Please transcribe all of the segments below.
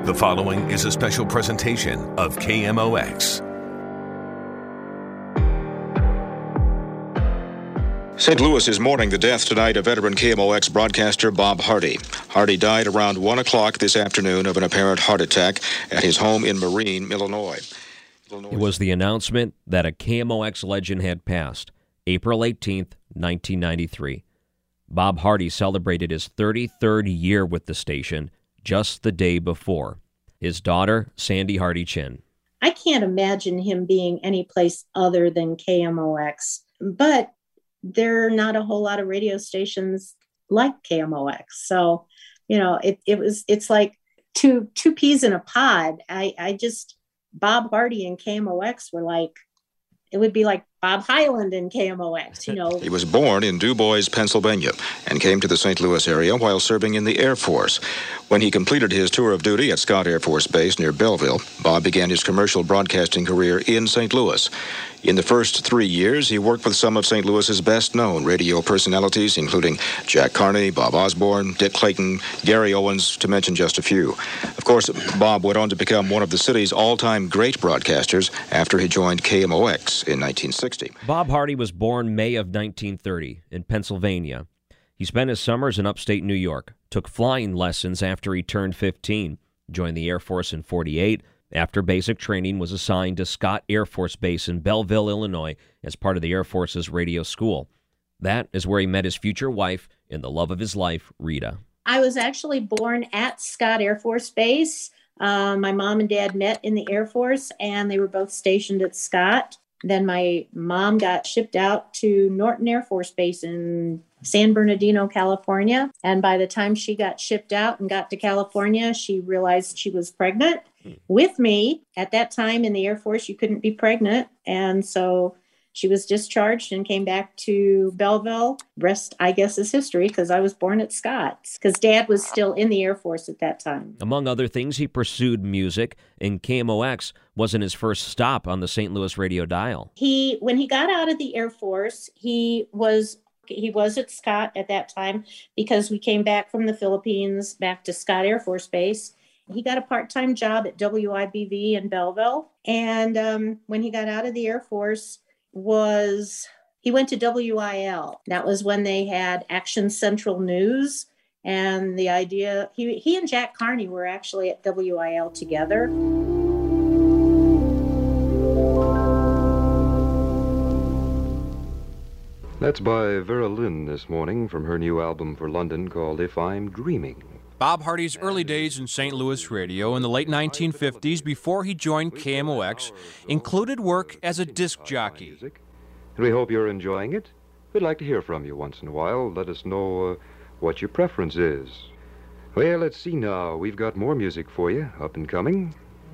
The following is a special presentation of KMOX. St. Louis is mourning the death tonight of veteran KMOX broadcaster Bob Hardy. Hardy died around 1 o'clock this afternoon of an apparent heart attack at his home in Marine, Illinois. It was the announcement that a KMOX legend had passed, April 18th, 1993. Bob Hardy celebrated his 33rd year with the station just the day before. His daughter, Sandy Hardy Chin. I can't imagine him being any place other than KMOX, but there are not a whole lot of radio stations like KMOX. So, it's like two peas in a pod. Bob Hardy and KMOX were like, it would be like Bob Hyland and KMOX, He was born in Du Bois, Pennsylvania, and came to the St. Louis area while serving in the Air Force. When he completed his tour of duty at Scott Air Force Base near Belleville, Bob began his commercial broadcasting career in St. Louis. In the first 3 years, he worked with some of St. Louis's best-known radio personalities, including Jack Carney, Bob Osborne, Dick Clayton, Gary Owens, to mention just a few. Of course, Bob went on to become one of the city's all-time great broadcasters after he joined KMOX in 1960. Bob Hardy was born May of 1930 in Pennsylvania. He spent his summers in upstate New York, took flying lessons after he turned 15, joined the Air Force in 48. After basic training, was assigned to Scott Air Force Base in Belleville, Illinois, as part of the Air Force's radio school. That is where he met his future wife and the love of his life, Rita. I was actually born at Scott Air Force Base. My mom and dad met in the Air Force, and they were both stationed at Scott. Then my mom got shipped out to Norton Air Force Base in San Bernardino, California. And by the time she got shipped out and got to California, she realized she was pregnant with me. At that time in the Air Force, you couldn't be pregnant. And so she was discharged and came back to Belleville. Rest, I guess, is history because I was born at Scott's because Dad was still in the Air Force at that time. Among other things, he pursued music, and KMOX wasn't his first stop on the St. Louis radio dial. When he got out of the Air Force, he was at Scott at that time because we came back from the Philippines back to Scott Air Force Base. He got a part-time job at WIBV in Belleville. And when he got out of the Air Force, he went to WIL. That was when they had Action Central News. And the idea, he and Jack Carney were actually at WIL together. That's by Vera Lynn this morning from her new album for London called If I'm Dreaming. Bob Hardy's early days in St. Louis radio in the late 1950s before he joined KMOX included work as a disc jockey. And we hope you're enjoying it. We'd like to hear from you once in a while. Let us know what your preference is. Well, let's see now. We've got more music for you up and coming.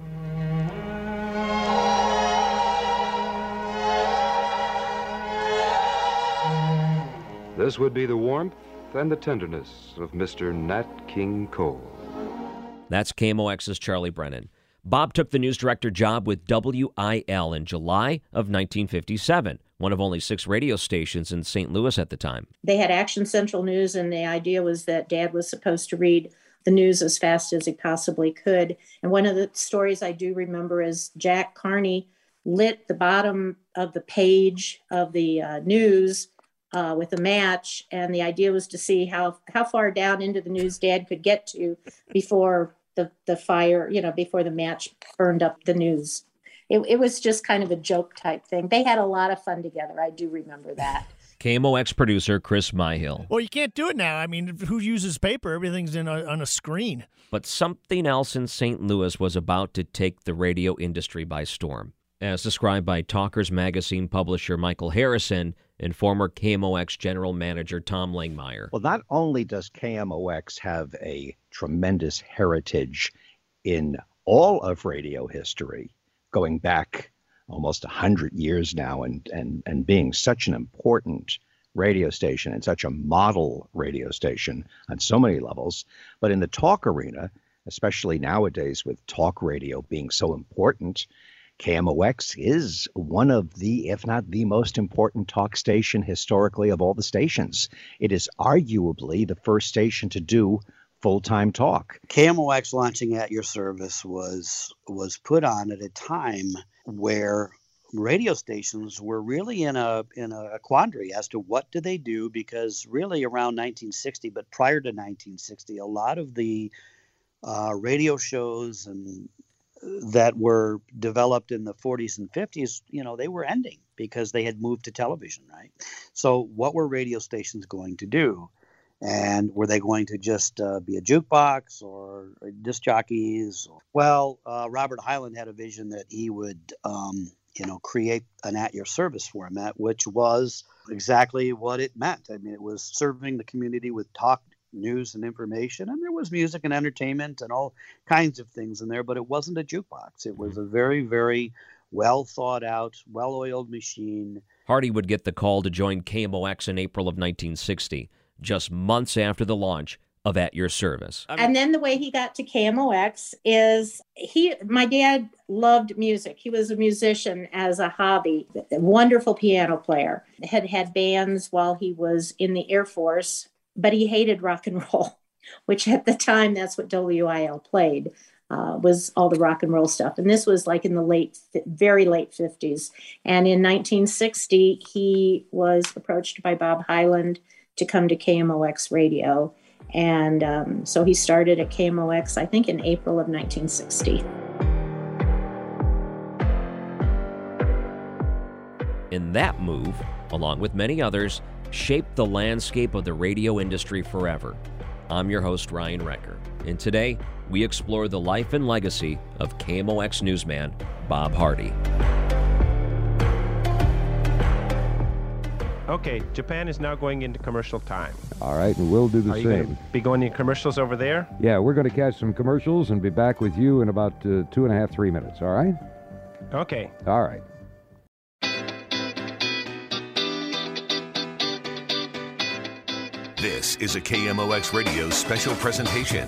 This would be the warmth and the tenderness of Mr. Nat King Cole. That's KMOX's Charlie Brennan. Bob took the news director job with WIL in July of 1957, one of only 6 radio stations in St. Louis at the time. They had Action Central News, and the idea was that Dad was supposed to read the news as fast as he possibly could. And one of the stories I do remember is Jack Carney lit the bottom of the page of the news with a match, and the idea was to see how far down into the news Dad could get to before the fire, before the match burned up the news. It was just kind of a joke type thing. They had a lot of fun together. I do remember that. KMOX producer Chris Myhill. Well, you can't do it now. I mean, who uses paper? Everything's on a screen. But something else in St. Louis was about to take the radio industry by storm. As described by Talkers Magazine publisher Michael Harrison and former KMOX general manager Tom Langmeyer. Well, not only does KMOX have a tremendous heritage in all of radio history, going back almost 100 years now and being such an important radio station and such a model radio station on so many levels, but in the talk arena, especially nowadays with talk radio being so important, KMOX is one of the, if not the most important talk station historically of all the stations. It is arguably the first station to do full-time talk. KMOX launching At Your Service was put on at a time where radio stations were really in a quandary as to what do they do, because really around 1960, but prior to 1960, a lot of the radio shows and that were developed in the 40s and 50s, they were ending because they had moved to television, right? So what were radio stations going to do? And were they going to just be a jukebox or disc jockeys? Well, Robert Hyland had a vision that he would, create an At Your Service format, which was exactly what it meant. I mean, it was serving the community with talk, news, and information, and there was music and entertainment and all kinds of things in there, but it wasn't a jukebox. It was a very, very well thought out, well-oiled machine. Hardy would get the call to join KMOX in April of 1960, just months after the launch of At Your Service. And then the way he got to KMOX is my dad loved music. He was a musician as a hobby, a wonderful piano player, had bands while he was in the Air Force, but he hated rock and roll, which at the time, that's what WIL played, was all the rock and roll stuff. And this was like in the very late 50s. And in 1960, he was approached by Bob Hyland to come to KMOX radio. And so he started at KMOX, I think, in April of 1960. And that move, along with many others, shaped the landscape of the radio industry forever. I'm your host, Ryan Recker, and today we explore the life and legacy of KMOX newsman Bob Hardy. Okay, Japan is now going into commercial time. All right, and we'll do the Are you same. going to be going to commercials over there? Yeah, we're going to catch some commercials and be back with you in about 2.5, 3 minutes, all right? Okay. All right. This is a KMOX Radio special presentation.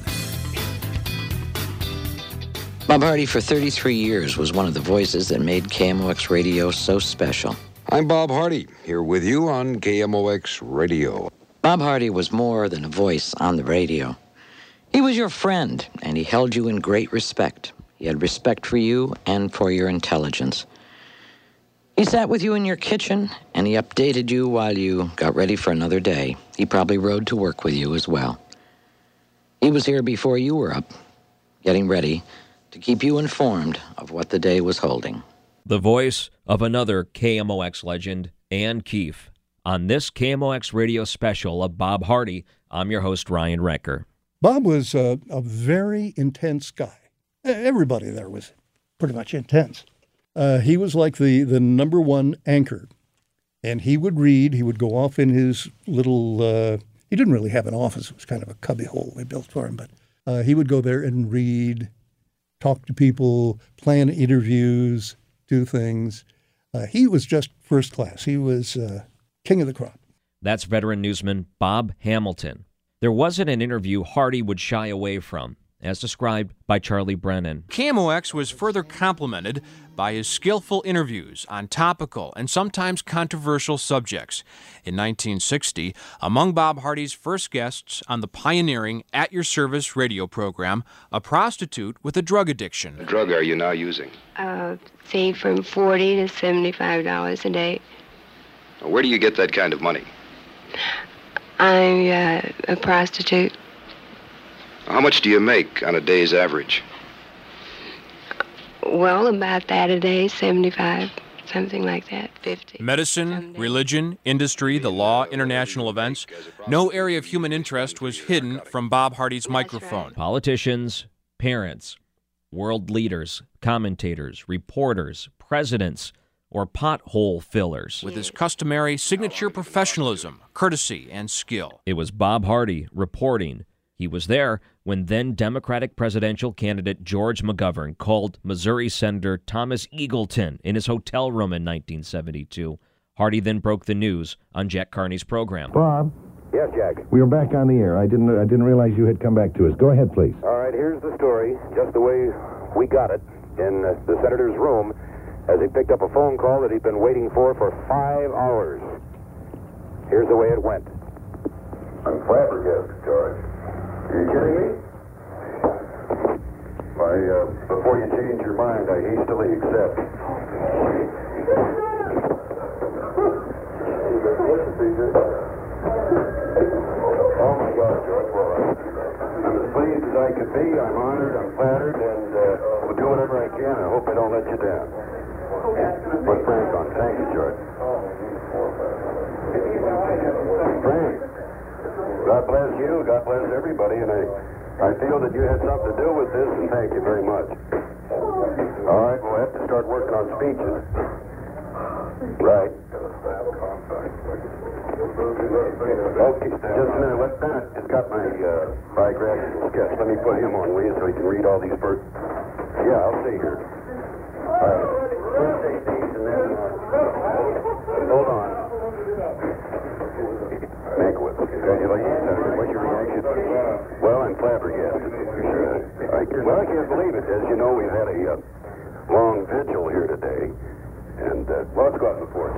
Bob Hardy, for 33 years, was one of the voices that made KMOX Radio so special. I'm Bob Hardy, here with you on KMOX Radio. Bob Hardy was more than a voice on the radio. He was your friend, and he held you in great respect. He had respect for you and for your intelligence. He sat with you in your kitchen, and he updated you while you got ready for another day. He probably rode to work with you as well. He was here before you were up, getting ready to keep you informed of what the day was holding. The voice of another KMOX legend, Ann Keefe. On this KMOX radio special of Bob Hardy, I'm your host, Ryan Recker. Bob was a very intense guy. Everybody there was pretty much intense. He was like the number one anchor. And he would read. He would go off in his little, he didn't really have an office. It was kind of a cubbyhole we built for him. But he would go there and read, talk to people, plan interviews, do things. He was just first class. He was king of the crop. That's veteran newsman Bob Hamilton. There wasn't an interview Hardy would shy away from, as described by Charlie Brennan. KMOX was further complemented by his skillful interviews on topical and sometimes controversial subjects. In 1960, among Bob Hardy's first guests on the pioneering At Your Service radio program, a prostitute with a drug addiction. What drug are you now using? Say from $40 to $75 a day. Where do you get that kind of money? I'm a prostitute. How much do you make on a day's average? Well, about that a day, 75, something like that, 50. Medicine, religion, industry, the law, international events. No area of human interest was hidden from Bob Hardy's microphone. Politicians, parents, world leaders, commentators, reporters, presidents, or pothole fillers. With his customary signature professionalism, courtesy, and skill. It was Bob Hardy reporting. He was there when then Democratic presidential candidate George McGovern called Missouri Senator Thomas Eagleton in his hotel room in 1972. Hardy then broke the news on Jack Carney's program. Bob? Yes, Jack. We are back on the air. I didn't realize you had come back to us. Go ahead, please. All right, here's the story, just the way we got it, in the senator's room, as he picked up a phone call that he'd been waiting for 5 hours. Here's the way it went. I'm flabbergasted, George. Are you kidding me? Why, before you change your mind, I hastily accept. Oh my God, George, well, I'm as pleased as I could be. I'm honored, I'm flattered, and will do whatever I can. I hope I don't let you down. Put Frank on. Thank you, George. Frank, God bless you, God bless everybody, and I feel that you had something to do with this, and thank you very much. All right, we'll have to start working on speeches. Right. Okay, just a minute. Let Bennett has got my biographical sketch. Let me put him on, will you, so he can read all these birds. Yeah, I'll stay here. Let's take these and then... hold on. Mankiewicz, congratulations. What's your reaction? Well, I'm flabbergasted. I can't believe it. As you know, we've had a long vigil here today. And, well, let's go out in the porch.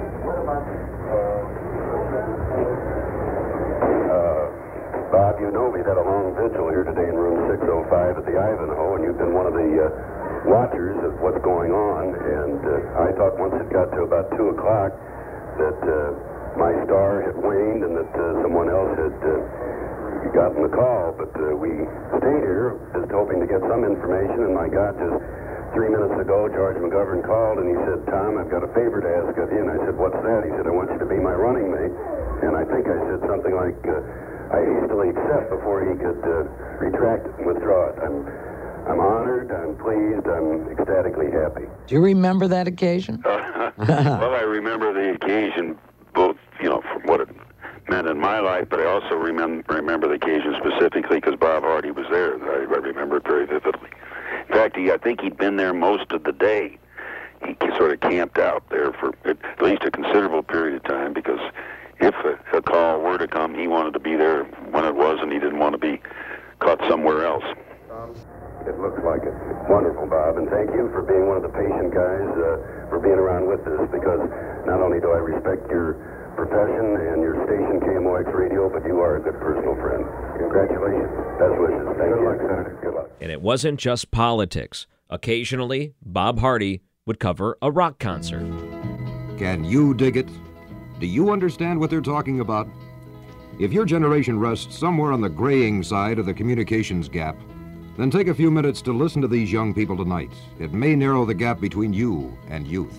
Bob, you know we've had a long vigil here today in room 605 at the Ivanhoe, and you've been one of the watchers of what's going on. And I thought once it got to about 2 o'clock that my star had waned and that someone else had gotten the call. But we stayed here just hoping to get some information, and my God, just 3 minutes ago, George McGovern called, and he said, Tom, I've got a favor to ask of you. And I said, what's that? He said, I want you to be my running mate. And I think I said something like, I hastily accept before he could retract it and withdraw it. I'm honored, I'm pleased, I'm ecstatically happy. Do you remember that occasion? Well, I remember the occasion, both, from what it meant in my life, but I also remember the occasion specifically because Bob Hardy was there. I remember it very vividly. In fact, I think he'd been there most of the day. He sort of camped out there for at least a considerable period of time because if a call were to come, he wanted to be there when it was, and he didn't want to be caught somewhere else. It looks like it. Wonderful, Bob, and thank you for being one of the patient guys, for being around with us, because not only do I respect your profession and your station, KMOX Radio, but you are a good personal friend. Congratulations. Best wishes. Thank you. Good luck, Senator. Good luck. And it wasn't just politics. Occasionally, Bob Hardy would cover a rock concert. Can you dig it? Do you understand what they're talking about? If your generation rests somewhere on the graying side of the communications gap, then take a few minutes to listen to these young people tonight. It may narrow the gap between you and youth.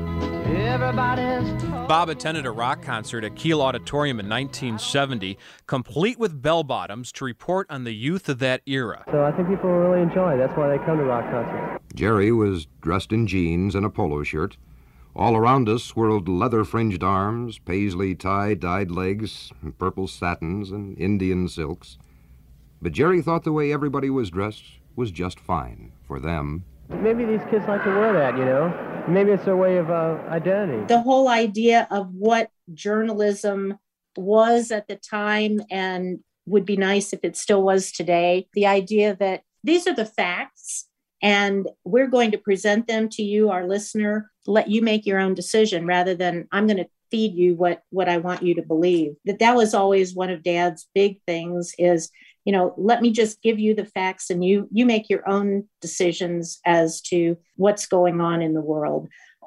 Bob attended a rock concert at Kiel Auditorium in 1970, complete with bell-bottoms, to report on the youth of that era. So I think people will really enjoy it. That's why they come to rock concerts. Jerry was dressed in jeans and a polo shirt. All around us swirled leather-fringed arms, paisley tie-dyed legs, purple satins, and Indian silks. But Jerry thought the way everybody was dressed was just fine for them. Maybe these kids like to wear that, Maybe it's their way of identity. The whole idea of what journalism was at the time and would be nice if it still was today. The idea that these are the facts and we're going to present them to you, our listener, let you make your own decision rather than I'm going to feed you what I want you to believe. That was always one of Dad's big things is, let me just give you the facts and you make your own decisions as to what's going on in the world.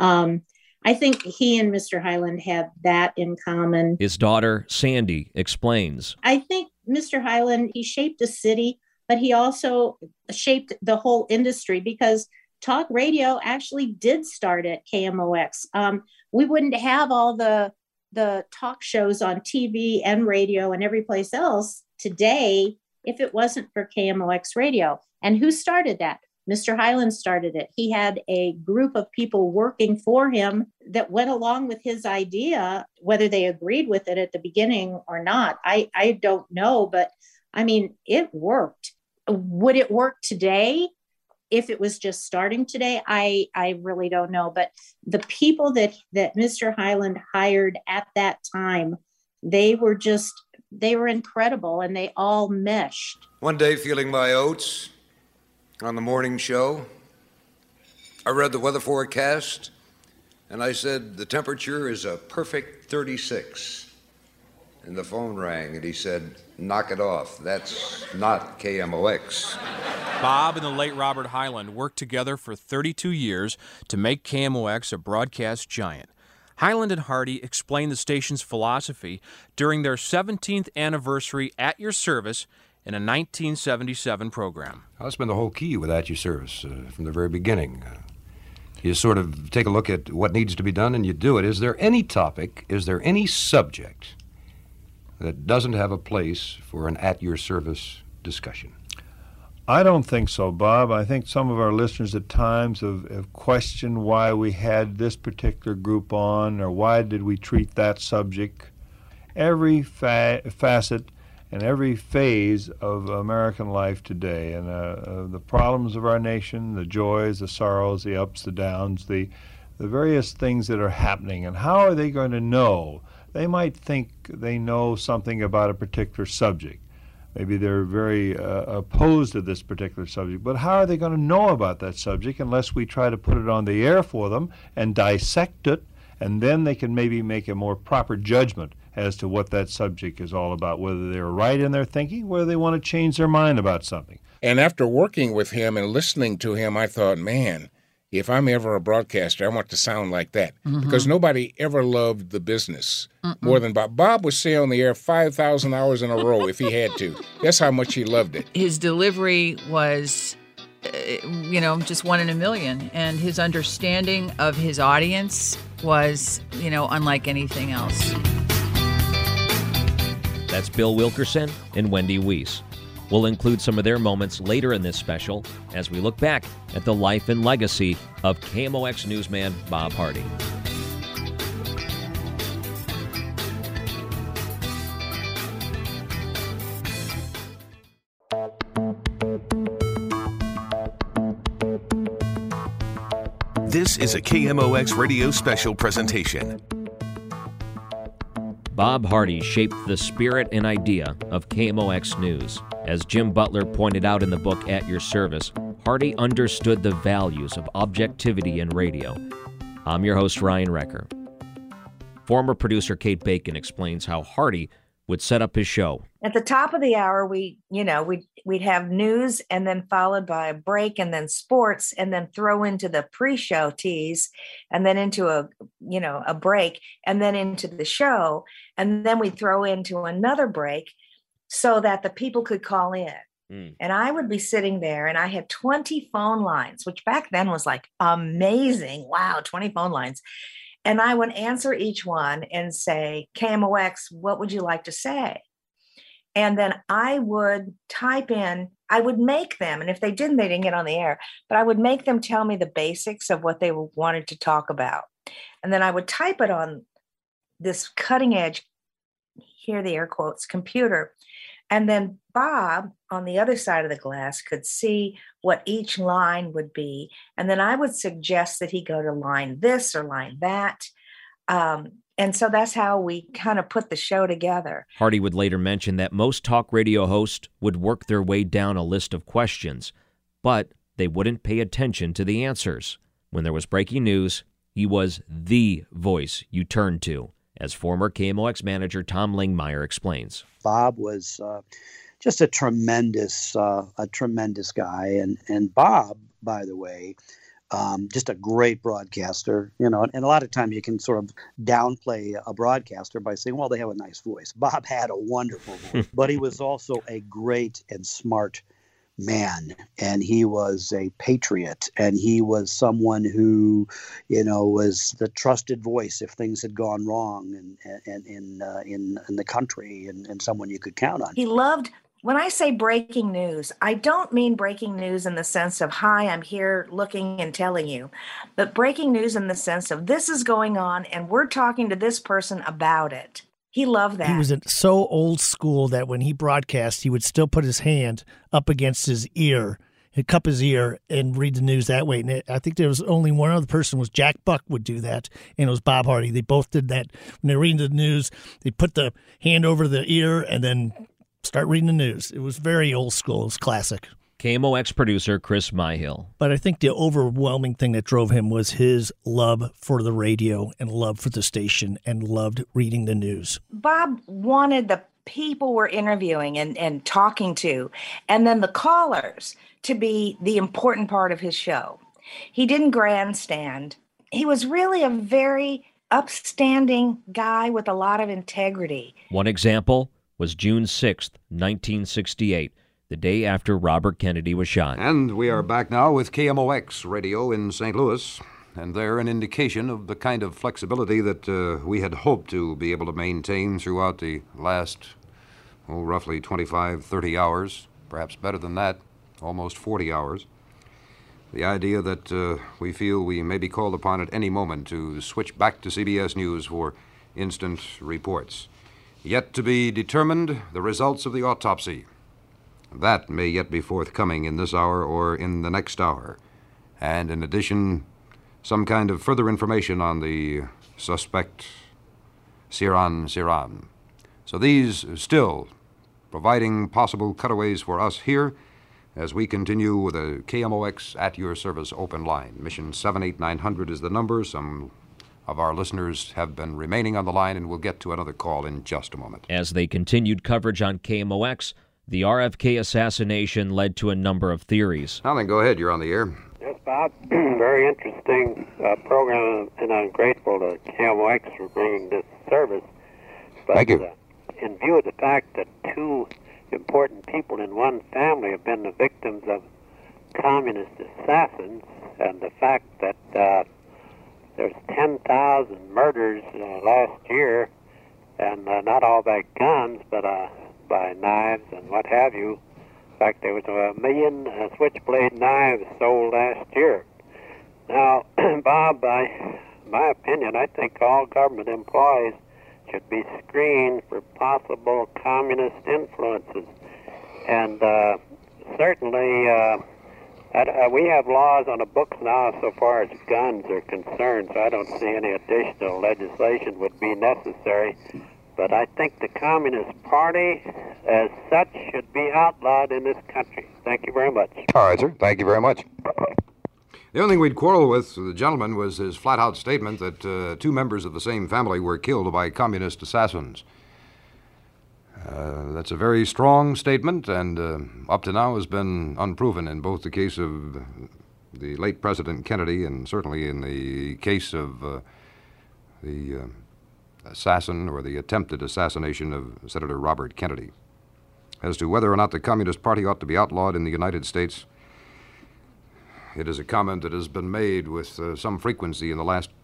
I think he and Mr. Hyland had that in common. His daughter, Sandy, explains. I think Mr. Hyland, he shaped a city, but he also shaped the whole industry because talk radio actually did start at KMOX. We wouldn't have all the talk shows on TV and radio and every place else today if it wasn't for KMOX radio. And who started that? Mr. Hyland started it. He had a group of people working for him that went along with his idea, whether they agreed with it at the beginning or not. I don't know, but it worked. Would it work today if it was just starting today? I really don't know. But the people that Mr. Hyland hired at that time, they were incredible and they all meshed. One day, feeling my oats on the morning show, I read the weather forecast and I said, the temperature is a perfect 36. and the phone rang, and he said, "Knock it off. That's not KMOX." Bob and the late Robert Hyland worked together for 32 years to make KMOX a broadcast giant. Hyland and Hardy explained the station's philosophy during their 17th anniversary At Your Service in a 1977 program. That's been the whole key with At Your Service from the very beginning. You sort of take a look at what needs to be done and you do it. Is there any topic, is there any subject that doesn't have a place for an At Your Service discussion? I don't think so, Bob. I think some of our listeners at times have questioned why we had this particular group on or why did we treat that subject. Every facet and every phase of American life today and the problems of our nation, the joys, the sorrows, the ups, the downs, the various things that are happening, and how are they going to know? They might think they know something about a particular subject. Maybe they're very opposed to this particular subject, but how are they going to know about that subject unless we try to put it on the air for them and dissect it, and then they can maybe make a more proper judgment as to what that subject is all about, whether they're right in their thinking, whether they want to change their mind about something. And after working with him and listening to him, I thought, man, if I'm ever a broadcaster, I want to sound like that. Because nobody ever loved the business more than Bob. Bob would stay on the air 5,000 hours in a row if he had to. That's how much he loved it. His delivery was, just one in a million. And his understanding of his audience was, unlike anything else. That's Bill Wilkerson and Wendy Weiss. We'll include some of their moments later in this special as we look back at the life and legacy of KMOX newsman Bob Hardy. This is a KMOX radio special presentation. Bob Hardy shaped the spirit and idea of KMOX News. As Jim Butler pointed out in the book At Your Service, Hardy understood the values of objectivity in radio. I'm your host, Ryan Recker. Former producer Kate Bacon explains how Hardy would set up his show. At the top of the hour, we'd have news and then followed by a break and then sports and then throw into the pre-show tease and then into a break and then into the show. And then we'd throw into another break so that the people could call in. And I would be sitting there and I had 20 phone lines, which back then was like amazing. Wow, 20 phone lines. And I would answer each one and say, KMOX, what would you like to say? And then I would type in, I would make them, and if they didn't get on the air, but I would make them tell me the basics of what they wanted to talk about. And then I would type it on this cutting edge, hear the air quotes, computer. And then Bob on the other side of the glass could see what each line would be. And then I would suggest that he go to line this or line that. And so that's how we kind of put the show together. Hardy would later mention that most talk radio hosts would work their way down a list of questions, but they wouldn't pay attention to the answers. When there was breaking news, he was the voice you turned to, as former KMOX manager Tom Lingmeyer explains. Bob was just a tremendous guy. And Bob, by the way, just a great broadcaster, and a lot of times you can sort of downplay a broadcaster by saying, well, they have a nice voice. Bob had a wonderful voice, but he was also a great and smart man, and he was a patriot, and he was someone who, was the trusted voice if things had gone wrong in the country, and someone you could count on. He loved. When I say breaking news, I don't mean breaking news in the sense of, hi, I'm here looking and telling you, but breaking news in the sense of this is going on and we're talking to this person about it. He loved that. He was so old school that when he broadcast, he would still put his hand up against his ear, he'd cup his ear and read the news that way. And I think there was only one other person, was Jack Buck would do that, and it was Bob Hardy. They both did that. When they were reading the news, they put the hand over the ear and then start reading the news. It was very old school. It was classic. KMOX producer Chris Myhill. But I think the overwhelming thing that drove him was his love for the radio and love for the station and loved reading the news. Bob wanted the people we're interviewing and talking to, and then the callers to be the important part of his show. He didn't grandstand. He was really a very upstanding guy with a lot of integrity. One example was June 6th, 1968, the day after Robert Kennedy was shot. And we are back now with KMOX Radio in St. Louis, and they're an indication of the kind of flexibility that we had hoped to be able to maintain throughout the last, roughly 25, 30 hours, perhaps better than that, almost 40 hours. The idea that we feel we may be called upon at any moment to switch back to CBS News for instant reports. Yet to be determined, the results of the autopsy. That may yet be forthcoming in this hour or in the next hour. And in addition, some kind of further information on the suspect, Sirhan. So these still providing possible cutaways for us here as we continue with a KMOX at your service open line. Mission 78900 is the number. Some of our listeners have been remaining on the line, and we'll get to another call in just a moment. As they continued coverage on KMOX, the RFK assassination led to a number of theories. Now then, go ahead. You're on the air. Yes, Bob. Very interesting program, and I'm grateful to KMOX for bringing this service. But, thank you. In view of the fact that two important people in one family have been the victims of communist assassins, and the fact that there's 10,000 murders last year, and not all by guns, but by knives and what have you. In fact, there was 1 million switchblade knives sold last year. Now, Bob, my opinion, I think all government employees should be screened for possible communist influences. And certainly, we have laws on the books now so far as guns are concerned, so I don't see any additional legislation would be necessary. But I think the Communist Party, as such, should be outlawed in this country. Thank you very much. All right, sir. Thank you very much. The only thing we'd quarrel with the gentleman was his flat-out statement that two members of the same family were killed by communist assassins. That's a very strong statement, and up to now has been unproven in both the case of the late President Kennedy and certainly in the case of the assassin or the attempted assassination of Senator Robert Kennedy. As to whether or not the Communist Party ought to be outlawed in the United States, it is a comment that has been made with some frequency in the last,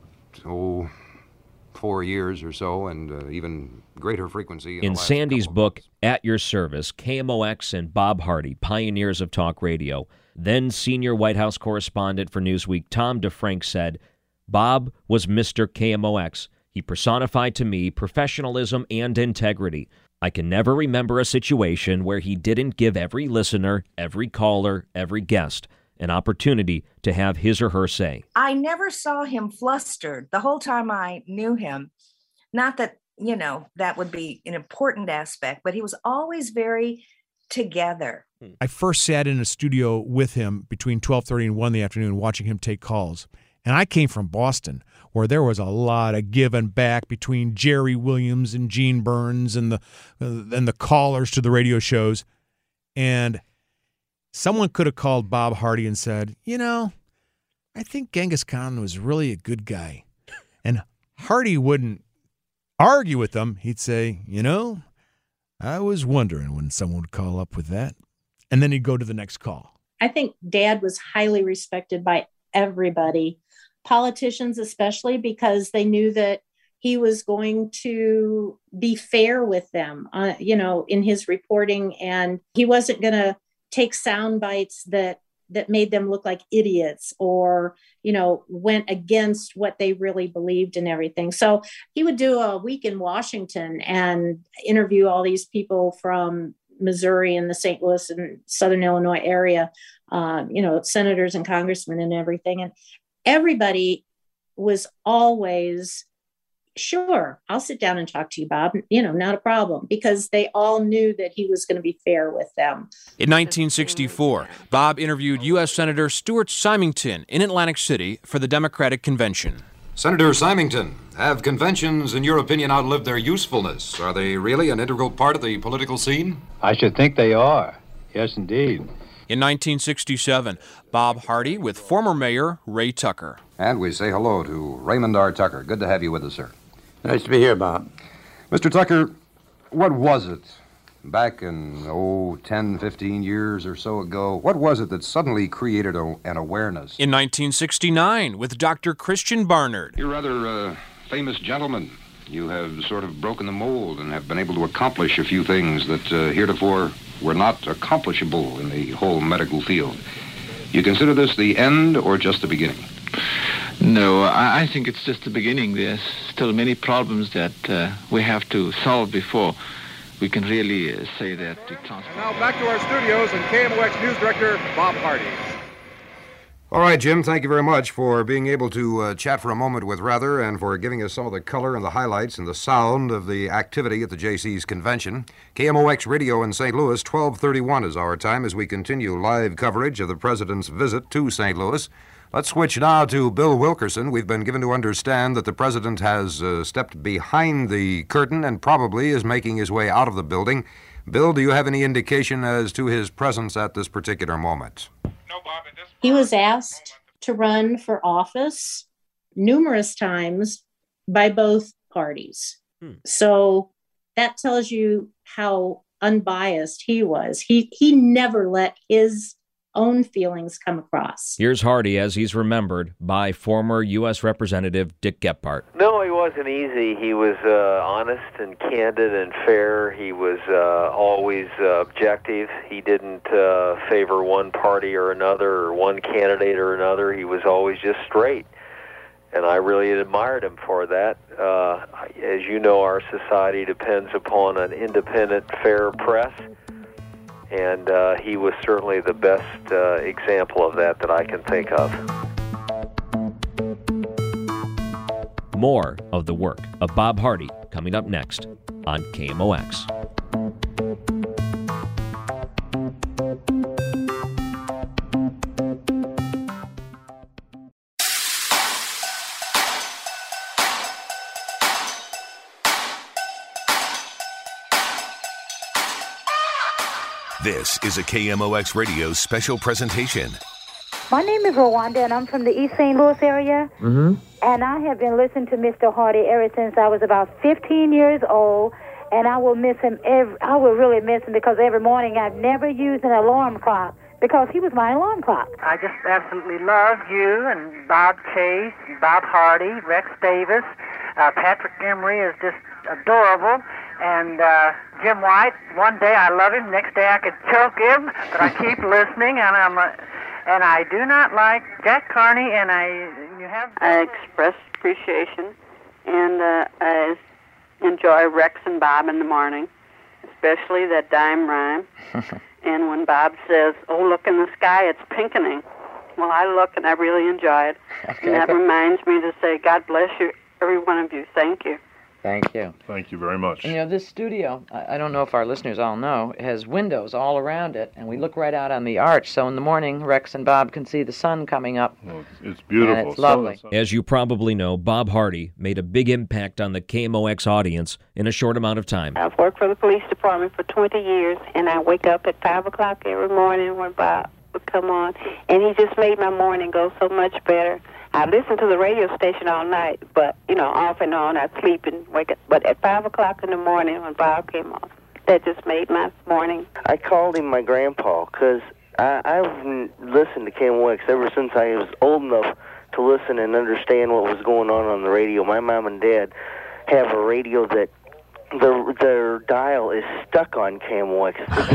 4 years or so, and even greater frequency in Sandy's book, At Your Service, KMOX and Bob Hardy, Pioneers of Talk Radio, then senior White House correspondent for Newsweek, Tom DeFrank, said, Bob was Mr. KMOX. He personified to me professionalism and integrity. I can never remember a situation where he didn't give every listener, every caller, every guest an opportunity to have his or her say. I never saw him flustered the whole time I knew him. Not that, that would be an important aspect, but he was always very together. I first sat in a studio with him between 12:30 and 1 in the afternoon watching him take calls. And I came from Boston, where there was a lot of give and back between Jerry Williams and Gene Burns and the callers to the radio shows. And someone could have called Bob Hardy and said, I think Genghis Khan was really a good guy. And Hardy wouldn't argue with them. He'd say, I was wondering when someone would call up with that. And then he'd go to the next call. I think Dad was highly respected by everybody, politicians especially, because they knew that he was going to be fair with them, in his reporting. And he wasn't going to take sound bites that made them look like idiots or, went against what they really believed and everything. So he would do a week in Washington and interview all these people from Missouri and the St. Louis and Southern Illinois area, senators and congressmen and everything. And everybody was always sure, I'll sit down and talk to you, Bob. Not a problem, because they all knew that he was going to be fair with them. In 1964, Bob interviewed U.S. Senator Stuart Symington in Atlantic City for the Democratic Convention. Senator Symington, have conventions, in your opinion, outlived their usefulness? Are they really an integral part of the political scene? I should think they are. Yes, indeed. In 1967, Bob Hardy with former Mayor Ray Tucker. And we say hello to Raymond R. Tucker. Good to have you with us, sir. Nice to be here, Bob. Mr. Tucker, what was it back in, 10, 15 years or so ago? What was it that suddenly created an awareness? In 1969, with Dr. Christian Barnard. You're rather a famous gentleman. You have sort of broken the mold and have been able to accomplish a few things that heretofore were not accomplishable in the whole medical field. You consider this the end or just the beginning? No, I think it's just the beginning. There's still many problems that we have to solve before we can really say that. Now back to our studios and KMOX News Director Bob Hardy. All right, Jim, thank you very much for being able to chat for a moment with Rather and for giving us some of the color and the highlights and the sound of the activity at the JC's convention. KMOX Radio in St. Louis, 12:31 is our time as we continue live coverage of the President's visit to St. Louis. Let's switch now to Bill Wilkerson. We've been given to understand that the President has stepped behind the curtain and probably is making his way out of the building. Bill, do you have any indication as to his presence at this particular moment? He was asked to run for office numerous times by both parties. So that tells you how unbiased he was. He never let his own feelings come across. Here's Hardy as he's remembered by former U.S. Representative Dick Gephardt. No, he wasn't easy. He was honest and candid and fair. He was always objective. He didn't favor one party or another or one candidate or another. He was always just straight. And I really admired him for that. As you know, our society depends upon an independent, fair press. And he was certainly the best example of that I can think of. More of the work of Bob Hardy coming up next on KMOX. This is a KMOX Radio special presentation. My name is Rwanda, and I'm from the East St. Louis area. Mm-hmm. And I have been listening to Mr. Hardy ever since I was about 15 years old, and I will miss him. I will really miss him because every morning I've never used an alarm clock because he was my alarm clock. I just absolutely love you and Bob Chase, and Bob Hardy, Rex Davis. Patrick Emery is just adorable. And Jim White, one day I love him, next day I could choke him, but I keep listening, and I do not like Jack Carney, and I express appreciation, and I enjoy Rex and Bob in the morning, especially that dime rhyme. And when Bob says, "Oh, look in the sky, it's pinkening," well, I look and I really enjoy it, and that reminds me to say, "God bless you, every one of you. Thank you." Thank you. Thank you very much. And, this studio, I don't know if our listeners all know, has windows all around it, and we look right out on the arch. So in the morning, Rex and Bob can see the sun coming up. Well, it's beautiful. And it's lovely. As you probably know, Bob Hardy made a big impact on the KMOX audience in a short amount of time. I've worked for the police department for 20 years, and I wake up at 5 o'clock every morning when Bob would come on, and he just made my morning go so much better. I listened to the radio station all night, but, off and on, I'd sleep and wake up. But at 5 o'clock in the morning when Bob came on, that just made my morning. I called him my grandpa because I've listened to KMOX ever since I was old enough to listen and understand what was going on the radio. My mom and dad have a radio that their dial is stuck on KMOX.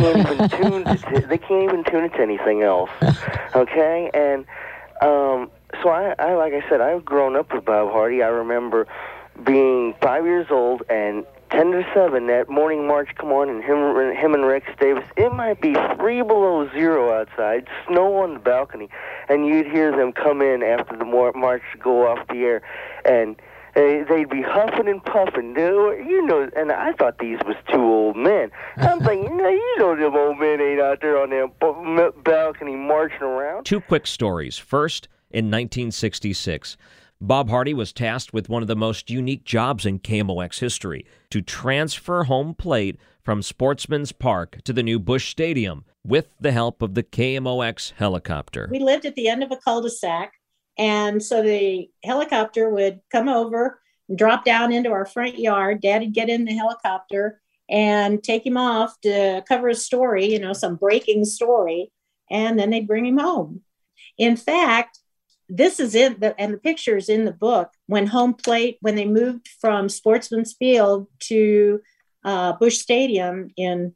They can't even tune it to anything else. Okay? And so I like I said, I've grown up with Bob Hardy. I remember being 5 years old and 10 to 7, that morning march come on, and him and Rex Davis, it might be 3 below zero outside, snow on the balcony, and you'd hear them come in after the march go off the air, and they'd be huffing and puffing, and I thought these was two old men. I'm thinking, them old men ain't out there on their balcony marching around. Two quick stories. First, in 1966, Bob Hardy was tasked with one of the most unique jobs in KMOX history, to transfer home plate from Sportsman's Park to the new Busch Stadium with the help of the KMOX helicopter. We lived at the end of a cul-de-sac, and so the helicopter would come over and drop down into our front yard. Dad would get in the helicopter and take him off to cover a story, some breaking story, and then they'd bring him home. In fact, this is and the picture's in the book, when they moved from Sportsman's Field to Busch Stadium in,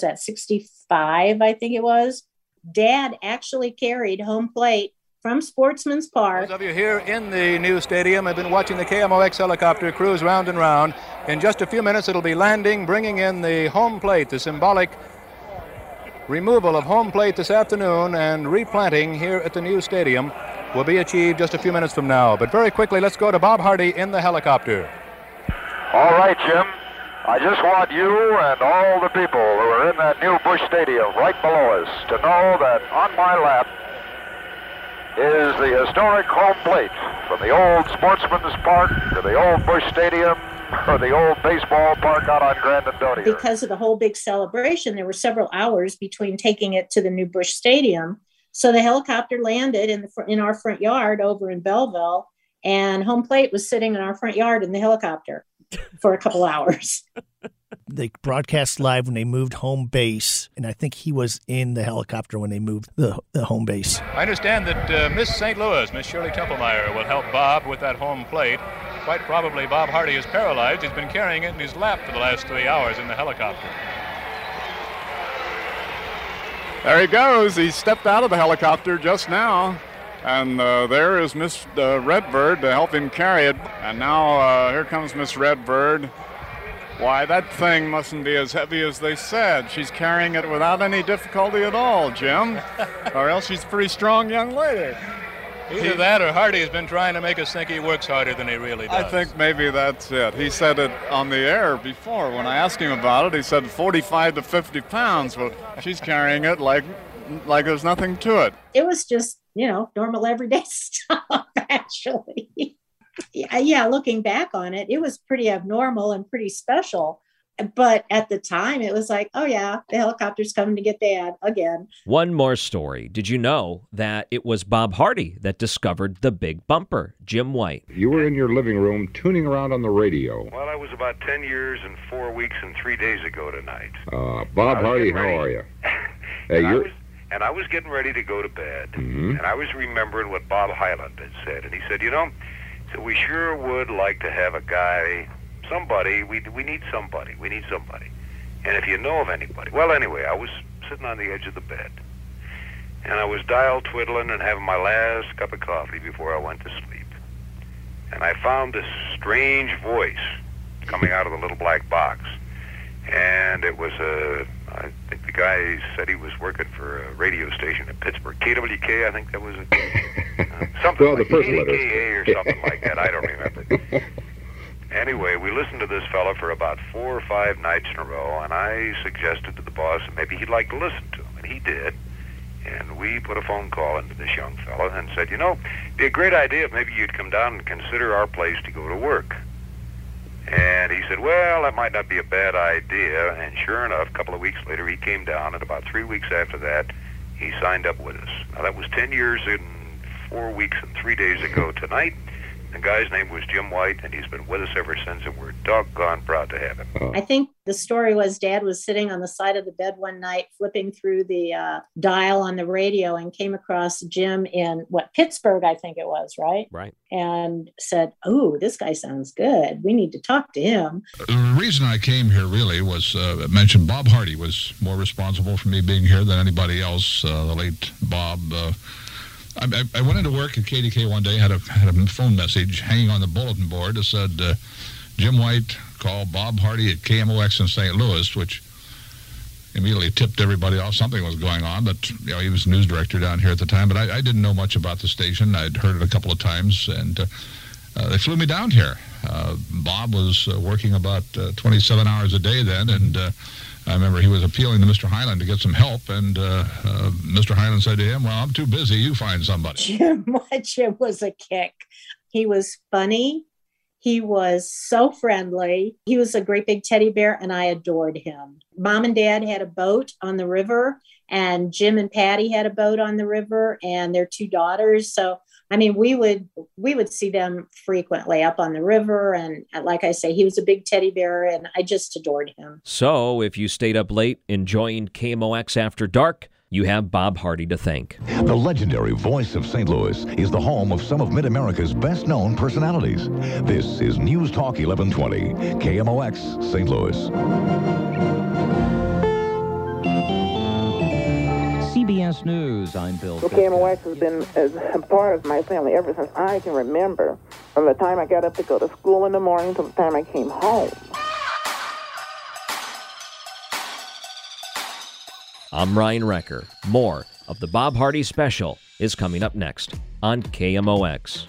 65, I think it was. Dad actually carried home plate from Sportsman's Park. Those of you here in the new stadium have been watching the KMOX helicopter cruise round and round. In just a few minutes, it'll be landing, bringing in the home plate, the symbolic removal of home plate this afternoon, and replanting here at the new stadium will be achieved just a few minutes from now. But very quickly, let's go to Bob Hardy in the helicopter. All right, Jim. I just want you and all the people who are in that new Busch Stadium right below us to know that on my lap is the historic home plate from the old Sportsman's Park to the old Busch Stadium or the old baseball park out on Grand Adonia. Because of the whole big celebration, there were several hours between taking it to the new Busch Stadium. So the helicopter landed in our front yard over in Belleville, and home plate was sitting in our front yard in the helicopter for a couple hours. They broadcast live when they moved home base, and I think he was in the helicopter when they moved the home base. I understand that Miss St. Louis, Miss Shirley Templemeyer, will help Bob with that home plate. Quite probably Bob Hardy is paralyzed. He's been carrying it in his lap for the last 3 hours in the helicopter. There he goes. He stepped out of the helicopter just now. And there is Miss Redbird to help him carry it. And now here comes Miss Redbird. Why, that thing mustn't be as heavy as they said. She's carrying it without any difficulty at all, Jim. Or else she's a pretty strong young lady. Either that or Hardy has been trying to make us think he works harder than he really does. I think maybe that's it. He said it on the air before. When I asked him about it, he said 45 to 50 pounds. Well, she's carrying it like there's nothing to it. It was just, normal everyday stuff, actually. Yeah, looking back on it, it was pretty abnormal and pretty special. But at the time, it was like, oh, yeah, the helicopter's coming to get Dad again. One more story. Did you know that it was Bob Hardy that discovered the big bumper, Jim White? You were in your living room tuning around on the radio. Well, I was about 10 years and 4 weeks and 3 days ago tonight. Bob Hardy, how are you? And I was getting ready to go to bed, and I was remembering what Bob Hyland had said. And he said, so we sure would like to have a guy, somebody, we need somebody. And if you know of anybody. Well, anyway, I was sitting on the edge of the bed, and I was dial twiddling and having my last cup of coffee before I went to sleep. And I found this strange voice coming out of the little black box. And it was I think the guy said he was working for a radio station in Pittsburgh, KWK, I think that was something well, like the first KDKA or something like that. I don't remember. Anyway, we listened to this fella for about 4 or 5 nights in a row, and I suggested to the boss that maybe he'd like to listen to him, and he did. And we put a phone call into this young fella and said, it'd be a great idea if maybe you'd come down and consider our place to go to work. And he said, well, that might not be a bad idea. And sure enough, a couple of weeks later, he came down, and about 3 weeks after that, he signed up with us. Now, that was 10 years and 4 weeks and 3 days ago tonight. The guy's name was Jim White, and he's been with us ever since, and we're doggone proud to have him. I think the story was Dad was sitting on the side of the bed one night, flipping through the dial on the radio, and came across Jim in, Pittsburgh, I think it was, right? Right. And said, oh, this guy sounds good. We need to talk to him. The reason I came here really was, I mentioned Bob Hardy was more responsible for me being here than anybody else, the late Bob. I went into work at KDK one day, had a phone message hanging on the bulletin board that said, Jim White called Bob Hardy at KMOX in St. Louis, which immediately tipped everybody off. Something was going on, but he was news director down here at the time, but I didn't know much about the station. I'd heard it a couple of times, and they flew me down here. Bob was working about 27 hours a day then, and I remember he was appealing to Mr. Hyland to get some help, and Mr. Hyland said to him, well, I'm too busy, you find somebody. Jim was a kick. He was funny. He was so friendly. He was a great big teddy bear, and I adored him. Mom and Dad had a boat on the river, and Jim and Patty had a boat on the river, and their 2 daughters. So, I mean, we would see them frequently up on the river. And like I say, he was a big teddy bear, and I just adored him. So if you stayed up late enjoying KMOX After Dark, you have Bob Hardy to thank. The legendary voice of St. Louis is the home of some of Mid-America's best-known personalities. This is News Talk 1120, KMOX St. Louis. CBS News, I'm Bill. Well, KMOX has been a part of my family ever since I can remember. From the time I got up to go to school in the morning till the time I came home. I'm Ryan Recker. More of the Bob Hardy Special is coming up next on KMOX.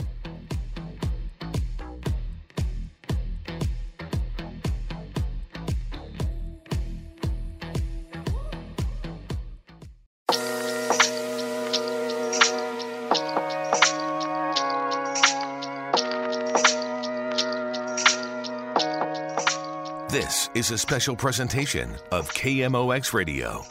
This is a special presentation of KMOX Radio.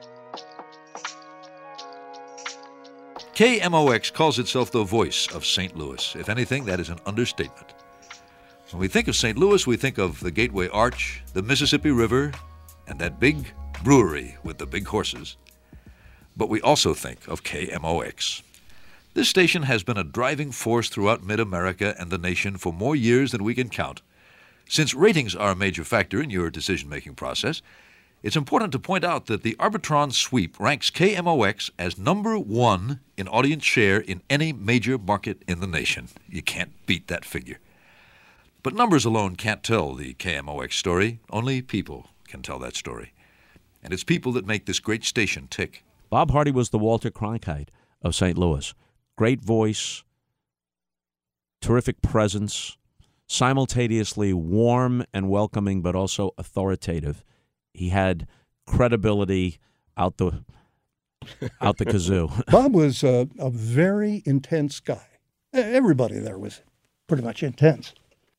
KMOX calls itself the voice of St. Louis. If anything, that is an understatement. When we think of St. Louis, we think of the Gateway Arch, the Mississippi River, and that big brewery with the big horses. But we also think of KMOX. This station has been a driving force throughout Mid-America and the nation for more years than we can count. Since ratings are a major factor in your decision-making process, it's important to point out that the Arbitron sweep ranks KMOX as number 1 in audience share in any major market in the nation. You can't beat that figure. But numbers alone can't tell the KMOX story. Only people can tell that story. And it's people that make this great station tick. Bob Hardy was the Walter Cronkite of St. Louis. Great voice, terrific presence, simultaneously warm and welcoming, but also authoritative. He had credibility out the kazoo. Bob was a very intense guy. Everybody there was pretty much intense.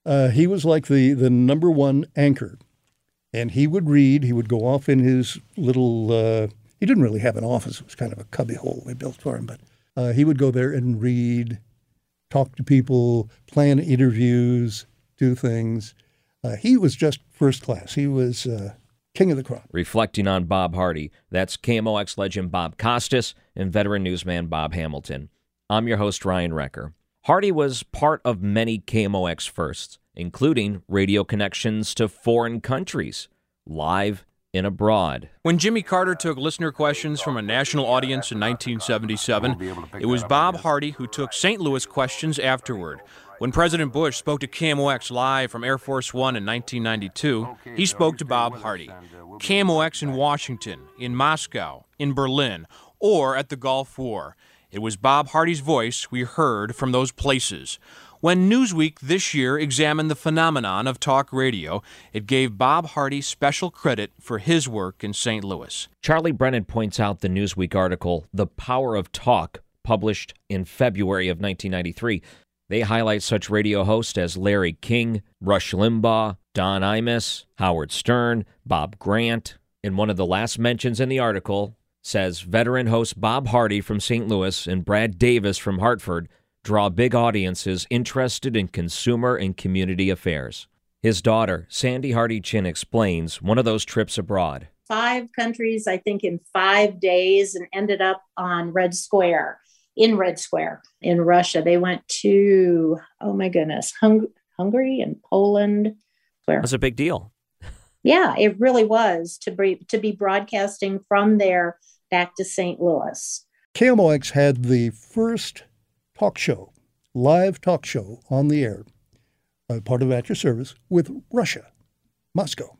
He was like the number 1 anchor. And he would read. He would go off in his little he didn't really have an office. It was kind of a cubbyhole we built for him. But he would go there and read, talk to people, plan interviews, do things. He was just first class. He was king of the crop. Reflecting on Bob Hardy, that's KMOX legend Bob Costas and veteran newsman Bob Hamilton. I'm your host, Ryan Recker. Hardy was part of many KMOX firsts, including radio connections to foreign countries, live and abroad. When Jimmy Carter took listener questions from a national audience in 1977, it was Bob Hardy who took St. Louis questions afterward. When President Bush spoke to KMOX live from Air Force One in 1992, he spoke to Bob Hardy. KMOX in Washington, in Moscow, in Berlin, or at the Gulf War. It was Bob Hardy's voice we heard from those places. When Newsweek this year examined the phenomenon of talk radio, it gave Bob Hardy special credit for his work in St. Louis. Charlie Brennan points out the Newsweek article, The Power of Talk, published in February of 1993. They highlight such radio hosts as Larry King, Rush Limbaugh, Don Imus, Howard Stern, Bob Grant. And one of the last mentions in the article says veteran host Bob Hardy from St. Louis and Brad Davis from Hartford draw big audiences interested in consumer and community affairs. His daughter, Sandy Hardy Chin, explains one of those trips abroad. 5 countries, I think, in 5 days, and ended up on Red Square. In Red Square in Russia. They went to, oh my goodness, Hungary and Poland. That's a big deal. Yeah, it really was to be broadcasting from there back to St. Louis. KMOX had the first talk show, live talk show on the air, part of At Your Service, with Russia, Moscow.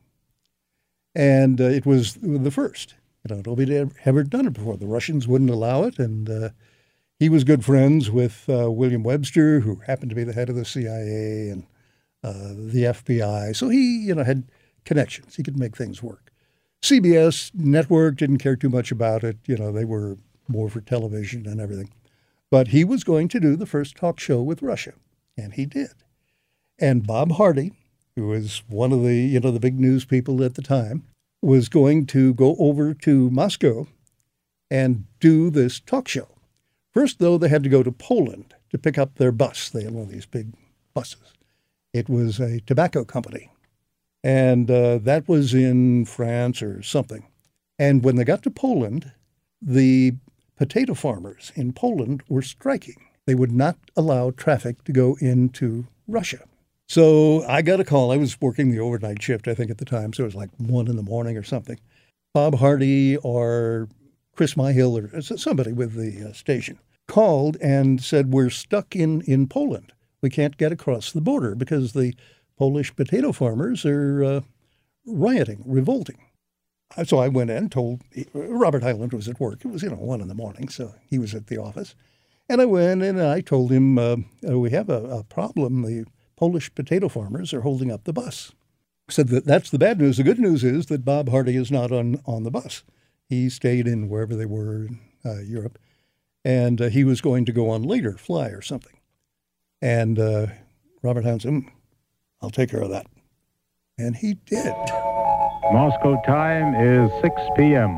And it was the first. Nobody had ever done it before. The Russians wouldn't allow it, and he was good friends with William Webster, who happened to be the head of the CIA, and the FBI. So he, had connections. He could make things work. CBS network didn't care too much about it. They were more for television and everything. But he was going to do the first talk show with Russia, and he did. And Bob Hardy, who was one of the, the big news people at the time, was going to go over to Moscow and do this talk show. First, though, they had to go to Poland to pick up their bus. They had one of these big buses. It was a tobacco company. And that was in France or something. And when they got to Poland, the potato farmers in Poland were striking. They would not allow traffic to go into Russia. So I got a call. I was working the overnight shift, I think, at the time. So it was like 1 a.m. or something. Bob Hardy or Chris Myhill or somebody with the station called and said, we're stuck in Poland. We can't get across the border because the Polish potato farmers are rioting, revolting. So I went in and told, Robert Hyland was at work. It was, 1 a.m, so he was at the office. And I went and I told him, we have a problem. The Polish potato farmers are holding up the bus. I said that's the bad news. The good news is that Bob Hardy is not on the bus. He stayed in wherever they were in Europe. And he was going to go on later, fly or something. And Robert Hyland said, I'll take care of that. And he did. Moscow time is 6 p.m.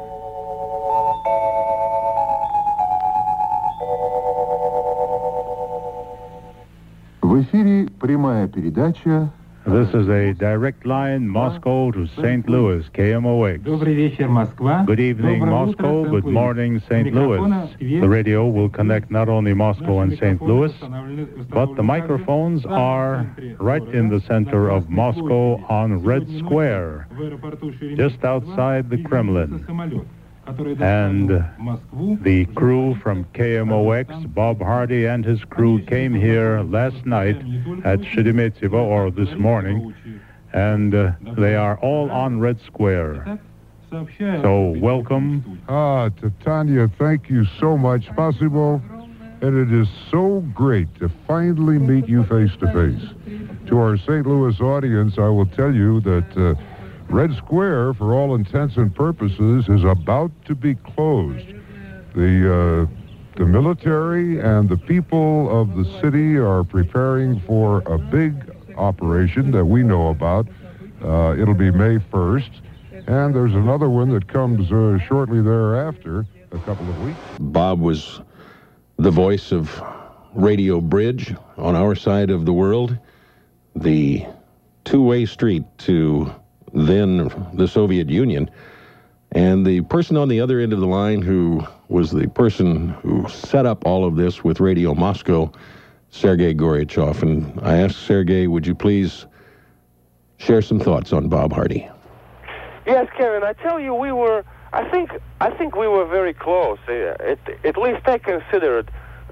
В эфире прямая передача. This is a direct line, Moscow to St. Louis, KMOX. Good evening, Moscow. Good morning, St. Louis. The radio will connect not only Moscow and St. Louis, but the microphones are right in the center of Moscow on Red Square, just outside the Kremlin. And the crew from KMOX, Bob Hardy and his crew, came here last night at Sheremetyevo, or this morning, and they are all on Red Square. So welcome. Tanya, thank you so much. Spasibo. And it is so great to finally meet you face to face. To our St. Louis audience, I will tell you that Red Square, for all intents and purposes, is about to be closed. The military and the people of the city are preparing for a big operation that we know about. It'll be May 1st, and there's another one that comes shortly thereafter, a couple of weeks. Bob was the voice of Radio Bridge on our side of the world, the two-way street to then the Soviet Union, and the person on the other end of the line who was the person who set up all of this with Radio Moscow, Sergei Goryachev. And I asked Sergei, would you please share some thoughts on Bob Hardy? Yes, Kevin, I tell you, I think we were very close. At least I considered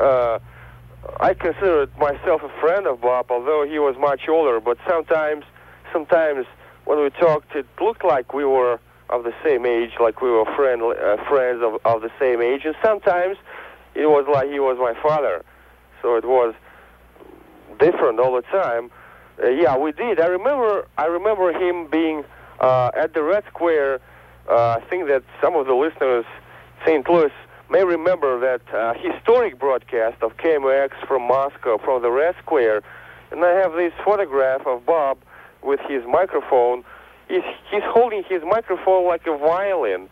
myself a friend of Bob, although he was much older, but sometimes when we talked, it looked like we were of the same age, like we were friends of the same age, and sometimes it was like he was my father. So it was different all the time. Yeah, we did. I remember him being at the Red Square. I think that some of the listeners, St. Louis, may remember that historic broadcast of KMOX from Moscow, from the Red Square. And I have this photograph of Bob with his microphone. He's holding his microphone like a violin.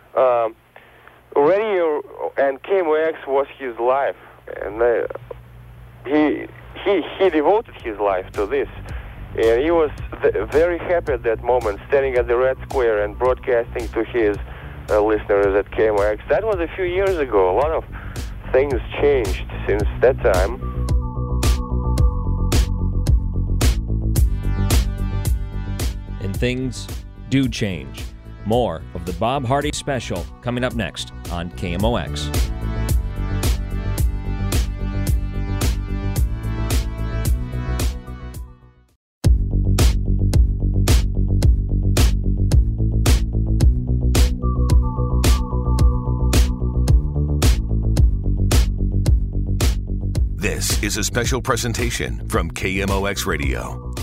Radio and KMOX was his life, and he devoted his life to this. And he was very happy at that moment, standing at the Red Square and broadcasting to his listeners at KMOX. That was a few years ago. A lot of things changed since that time. And things do change. More of the Bob Hardy Special coming up next on KMOX. This is a special presentation from KMOX Radio.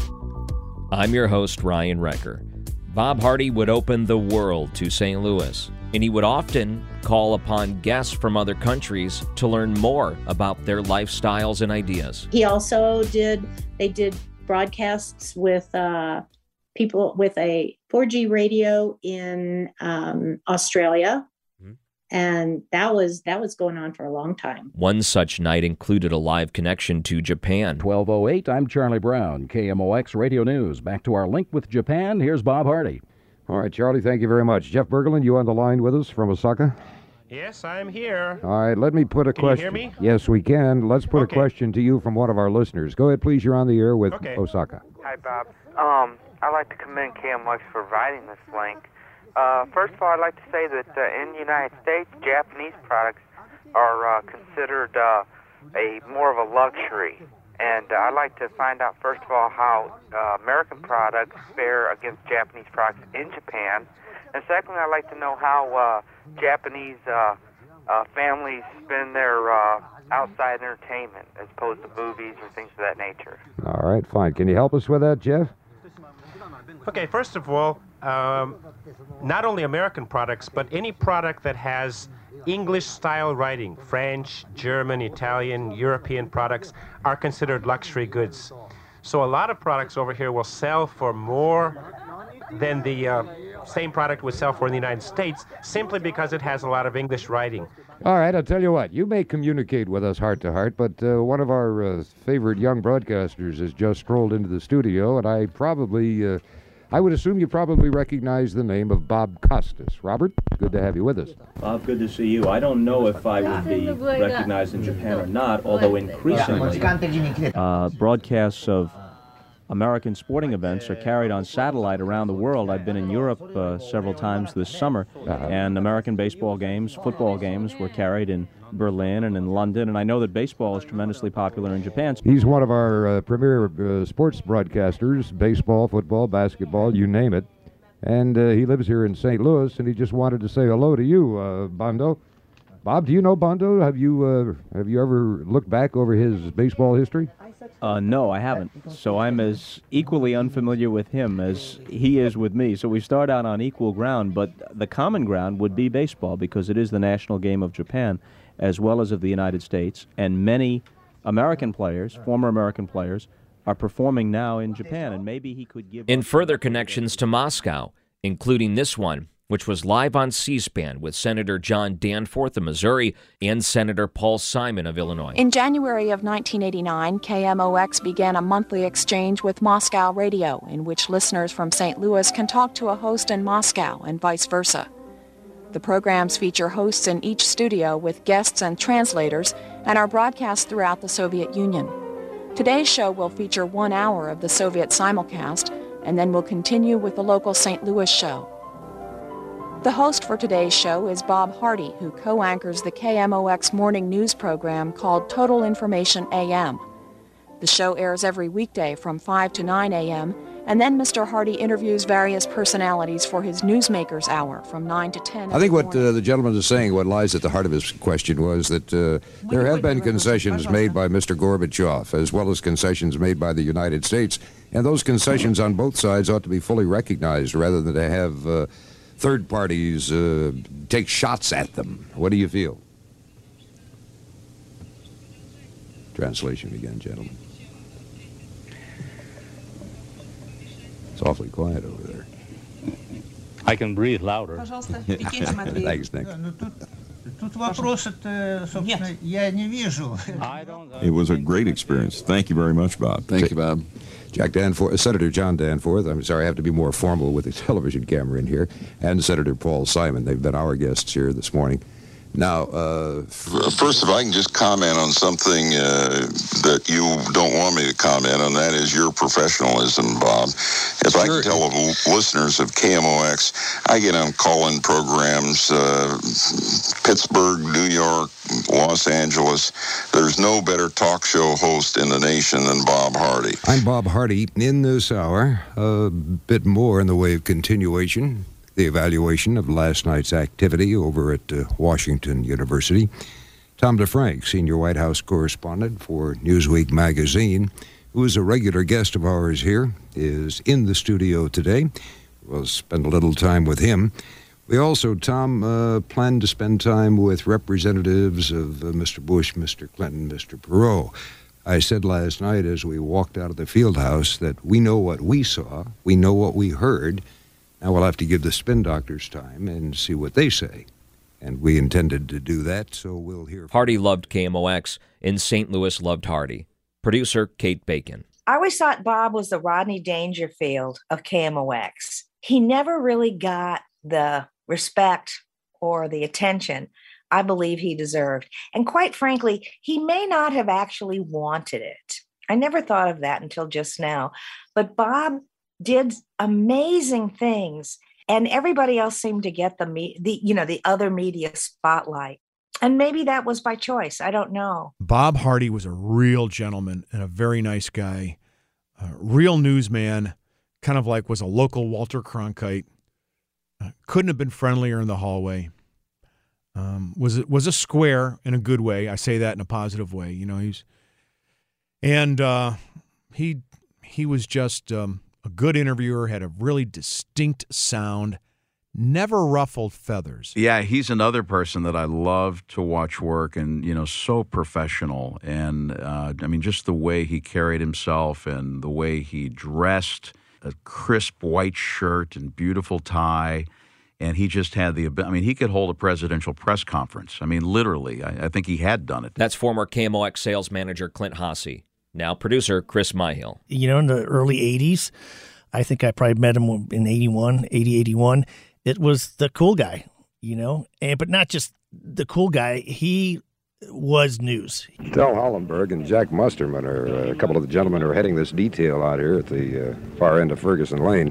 I'm your host, Ryan Recker. Bob Hardy would open the world to St. Louis, and he would often call upon guests from other countries to learn more about their lifestyles and ideas. He also did broadcasts with people with a 4G radio in Australia. And that was going on for a long time. One such night included a live connection to Japan. 12:08, I'm Charlie Brown, KMOX Radio News. Back to our link with Japan. Here's Bob Hardy. All right, Charlie, thank you very much. Jeff Berglund, you on the line with us from Osaka? Yes, I'm here. All right, let me put a question. Can you hear me? Yes, we can. Let's put a question to you from one of our listeners. Go ahead, please. You're on the air with Osaka. Hi, Bob. I'd like to commend KMOX for providing this link. First of all, I'd like to say that in the United States, Japanese products are considered more of a luxury. And I'd like to find out, first of all, how American products fare against Japanese products in Japan. And secondly, I'd like to know how Japanese families spend their outside entertainment as opposed to movies or things of that nature. All right, fine. Can you help us with that, Jeff? Okay, first of all, not only American products, but any product that has English-style writing, French, German, Italian, European products are considered luxury goods. So a lot of products over here will sell for more than the same product would sell for in the United States, simply because it has a lot of English writing. All right, I'll tell you what. You may communicate with us heart to heart, but one of our favorite young broadcasters has just strolled into the studio, and I would assume you probably recognize the name of Bob Costas. Robert, good to have you with us. Bob, good to see you. I don't know if I would be recognized in Japan or not, although increasingly broadcasts of American sporting events are carried on satellite around the world. I've been in Europe several times this summer, and American baseball games, football games were carried in Berlin and in London, and I know that baseball is tremendously popular in Japan. He's one of our premier sports broadcasters, baseball, football, basketball, you name it. And he lives here in St. Louis, and he just wanted to say hello to you, Bondo. Bob, do you know Bondo? Have you ever looked back over his baseball history? No, I haven't. So I'm as equally unfamiliar with him as he is with me. So we start out on equal ground, but the common ground would be baseball because it is the national game of Japan as well as of the United States. And many American players, former American players, are performing now in Japan. And maybe he could give... In further connections to Moscow, including this one, which was live on C-SPAN with Senator John Danforth of Missouri and Senator Paul Simon of Illinois. In January of 1989, KMOX began a monthly exchange with Moscow Radio, in which listeners from St. Louis can talk to a host in Moscow and vice versa. The programs feature hosts in each studio with guests and translators and are broadcast throughout the Soviet Union. Today's show will feature 1 hour of the Soviet simulcast and then will continue with the local St. Louis show. The host for today's show is Bob Hardy, who co-anchors the KMOX morning news program called Total Information AM. The show airs every weekday from 5 to 9 a.m., and then Mr. Hardy interviews various personalities for his Newsmakers Hour from 9 to 10. I think what the gentleman is saying, what lies at the heart of his question, was that there have been concessions made by Mr. Gorbachev, as well as concessions made by the United States, and those concessions on both sides ought to be fully recognized rather than to have third parties take shots at them. What do you feel? Translation again, gentlemen. It's awfully quiet over there. I can breathe louder. Thanks, Nick. It was a great experience. Thank you very much, Bob. Thank you, Bob. Senator John Danforth, I'm sorry, I have to be more formal with the television camera in here, and Senator Paul Simon. They've been our guests here this morning. Now, first of all, I can just comment on something that you don't want me to comment on. That is your professionalism, Bob. As I can tell the listeners of KMOX, I get on call-in programs, Pittsburgh, New York, Los Angeles. There's no better talk show host in the nation than Bob Hardy. I'm Bob Hardy. In this hour, a bit more in the way of continuation, the evaluation of last night's activity over at Washington University. Tom DeFrank, senior White House correspondent for Newsweek magazine, who is a regular guest of ours here, is in the studio today. We'll spend a little time with him. We also, Tom, plan to spend time with representatives of Mr. Bush, Mr. Clinton, Mr. Perot. I said last night as we walked out of the field house that we know what we saw, we know what we heard. Now we'll have to give the spin doctors time and see what they say. And we intended to do that, so we'll hear. Hardy loved KMOX, and St. Louis loved Hardy. Producer Kate Bacon. I always thought Bob was the Rodney Dangerfield of KMOX. He never really got the respect or the attention I believe he deserved. And quite frankly, he may not have actually wanted it. I never thought of that until just now. But Bob did amazing things, and everybody else seemed to get the other media spotlight. And maybe that was by choice. I don't know. Bob Hardy was a real gentleman and a very nice guy, a real newsman, kind of like was a local Walter Cronkite. Couldn't have been friendlier in the hallway. Was a square in a good way. I say that in a positive way. You know, he was just a good interviewer, had a really distinct sound. Never ruffled feathers. Yeah, he's another person that I love to watch work, and, you know, so professional. And, I mean, just the way he carried himself and the way he dressed, a crisp white shirt and beautiful tie. And he just had he could hold a presidential press conference. I mean, literally, I think he had done it. That's former KMOX sales manager Clint Hasse. Now producer Chris Myhill. You know, in the early 80s, I think I probably met him in 81. It was the cool guy, you know, but not just the cool guy. He was news. Del Hollenberg and Jack Musterman are a couple of the gentlemen who are heading this detail out here at the far end of Ferguson Lane.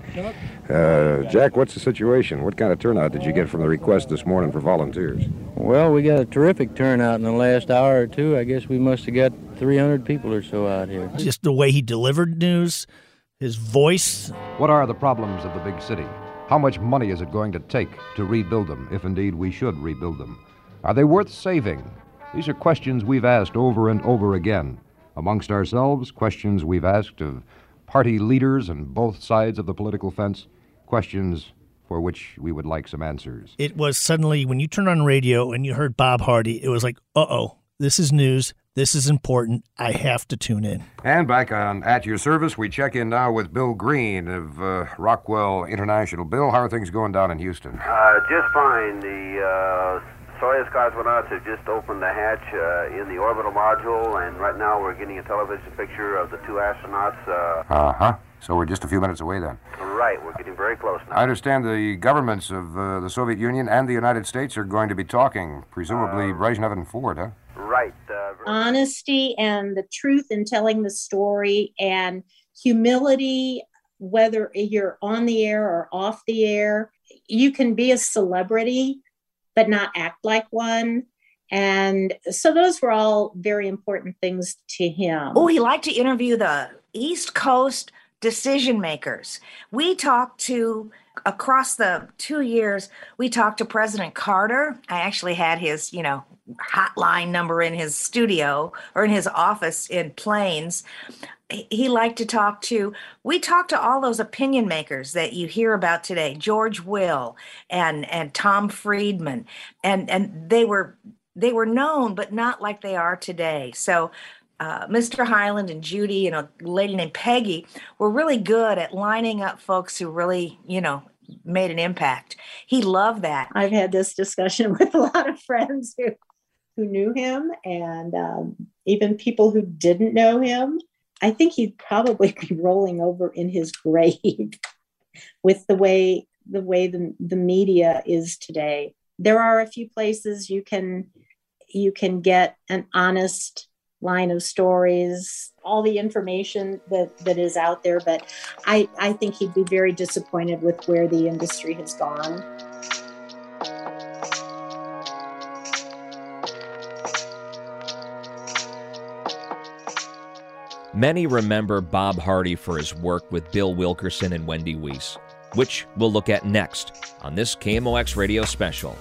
Jack, what's the situation? What kind of turnout did you get from the request this morning for volunteers? Well, we got a terrific turnout in the last hour or two. I guess we must have got 300 people or so out here. Just the way he delivered news, his voice. What are the problems of the big city? How much money is it going to take to rebuild them, if indeed we should rebuild them? Are they worth saving? These are questions we've asked over and over again. Amongst ourselves, questions we've asked of party leaders on both sides of the political fence, questions for which we would like some answers. It was suddenly, when you turned on radio and you heard Bob Hardy, it was like, uh-oh, this is news. This is important. I have to tune in. And back on At Your Service, we check in now with Bill Green of Rockwell International. Bill, how are things going down in Houston? Just fine. The Soyuz cosmonauts have just opened the hatch in the orbital module, and right now we're getting a television picture of the two astronauts. So we're just a few minutes away then. Right, we're getting very close now. I understand the governments of the Soviet Union and the United States are going to be talking, presumably Brezhnev and Ford, huh? Right. Honesty and the truth in telling the story, and humility, whether you're on the air or off the air. You can be a celebrity, but not act like one. And so those were all very important things to him. Oh, he liked to interview the East Coast decision makers. We talked to, across the 2 years, we talked to President Carter. I actually had his, hotline number in his studio or in his office in Plains. He liked to talk to, we talked to all those opinion makers that you hear about today, George Will and Tom Friedman, and they were known, but not like they are today. So Mr. Hyland and Judy and a lady named Peggy were really good at lining up folks who really, made an impact. He loved that. I've had this discussion with a lot of friends who knew him, and even people who didn't know him. I think he'd probably be rolling over in his grave with the way the media is today. There are a few places you can get an honest line of stories, all the information that is out there, but I think he'd be very disappointed with where the industry has gone. Many remember Bob Hardy for his work with Bill Wilkerson and Wendy Weiss, which we'll look at next on this KMOX radio special.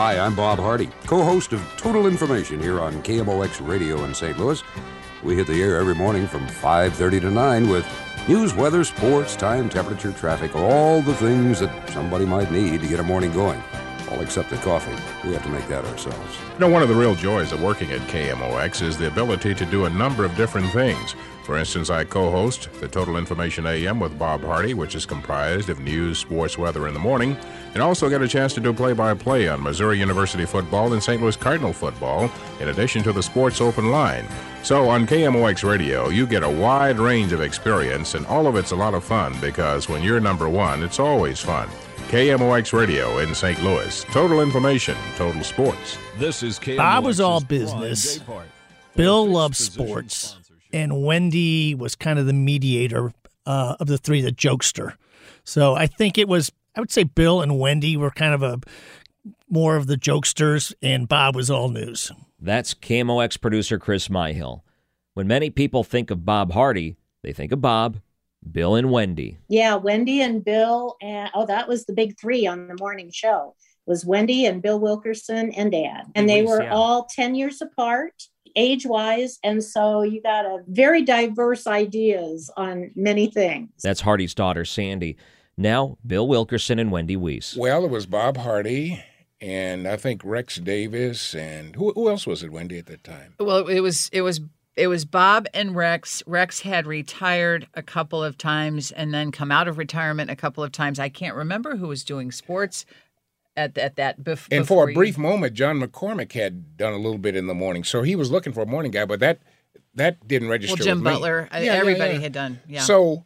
Hi, I'm Bob Hardy, co-host of Total Information here on KMOX Radio in St. Louis. We hit the air every morning from 5:30 to 9 with news, weather, sports, time, temperature, traffic, all the things that somebody might need to get a morning going. All except the coffee. We have to make that ourselves. You know, one of the real joys of working at KMOX is the ability to do a number of different things. For instance, I co-host the Total Information AM with Bob Hardy, which is comprised of news, sports, weather in the morning, and also get a chance to do play-by-play on Missouri University football and St. Louis Cardinal football, in addition to the Sports Open Line. So on KMOX Radio, you get a wide range of experience, and all of it's a lot of fun, because when you're number one, it's always fun. KMOX Radio in St. Louis. Total information, total sports. This is KMOX. Bob was all business. Bill loved sports. And Wendy was kind of the mediator of the three, the jokester. So I think I would say Bill and Wendy were kind of more of the jokesters, and Bob was all news. That's KMOX producer Chris Myhill. When many people think of Bob Hardy, they think of Bob, Bill, and Wendy. Yeah, Wendy and Bill. That was the big three on the morning show. It was Wendy and Bill Wilkerson and Dad. And they were all 10 years apart, age-wise, and so you got a very diverse ideas on many things. That's Hardy's daughter, Sandy. Now, Bill Wilkerson and Wendy Weiss. Well, it was Bob Hardy, and I think Rex Davis, and who else was it, Wendy, at that time? Well, it was Bob and Rex. Rex had retired a couple of times and then come out of retirement a couple of times. I can't remember who was doing sports at that before. And for a brief moment, John McCormick had done a little bit in the morning, so he was looking for a morning guy, but that didn't register with me. Well, Jim Butler, everybody had done, yeah. So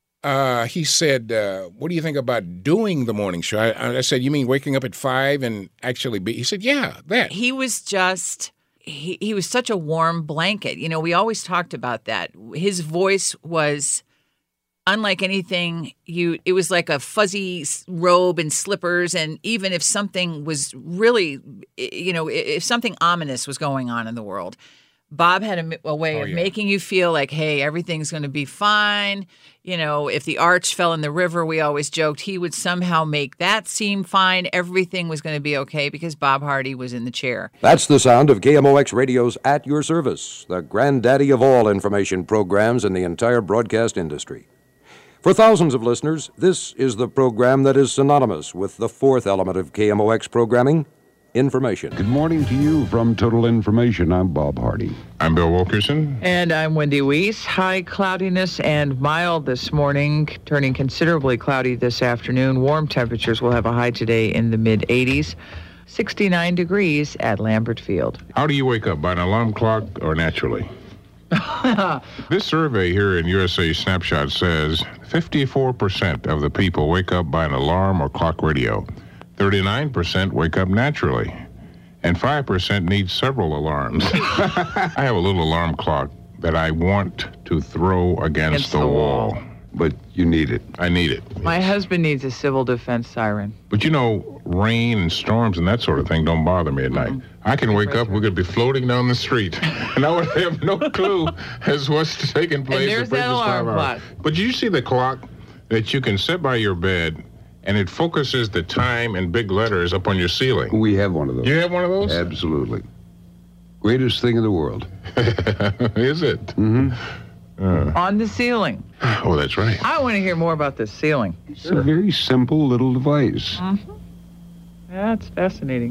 he said, what do you think about doing the morning show? I said, you mean waking up at 5 and actually be? He said, yeah, that. He was just... He was such a warm blanket. You know, we always talked about that. His voice was unlike anything it was like a fuzzy robe and slippers. And even if something was really, if something ominous was going on in the world, Bob had a way of making you feel like, hey, everything's going to be fine. You know, if the arch fell in the river, we always joked he would somehow make that seem fine. Everything was going to be okay because Bob Hardy was in the chair. That's the sound of KMOX Radio's At Your Service, the granddaddy of all information programs in the entire broadcast industry. For thousands of listeners, this is the program that is synonymous with the fourth element of KMOX programming, information. Good morning to you from Total Information. I'm Bob Hardy. I'm Bill Wilkerson. And I'm Wendy Weiss. High cloudiness and mild this morning, turning considerably cloudy this afternoon. Warm temperatures will have a high today in the mid-80s. 69 degrees at Lambert Field. How do you wake up, by an alarm clock or naturally? This survey here in USA Snapshot says 54% of the people wake up by an alarm or clock radio. 39% wake up naturally, and 5% need several alarms. I have a little alarm clock that I want to throw against the wall. But you need it. I need it. My husband needs a civil defense siren. But you know, rain and storms and that sort of thing don't bother me at night. I can wake up, we're going to be floating down the street, and I would have no clue as what's taking place. And there's that alarm clock. But you see the clock that you can set by your bed, and it focuses the time in big letters up on your ceiling. We have one of those. You have one of those? Absolutely. Greatest thing in the world. Is it? Mm-hmm. On the ceiling. Oh, that's right. I want to hear more about the ceiling. It's a very simple little device. Mm-hmm. That's fascinating.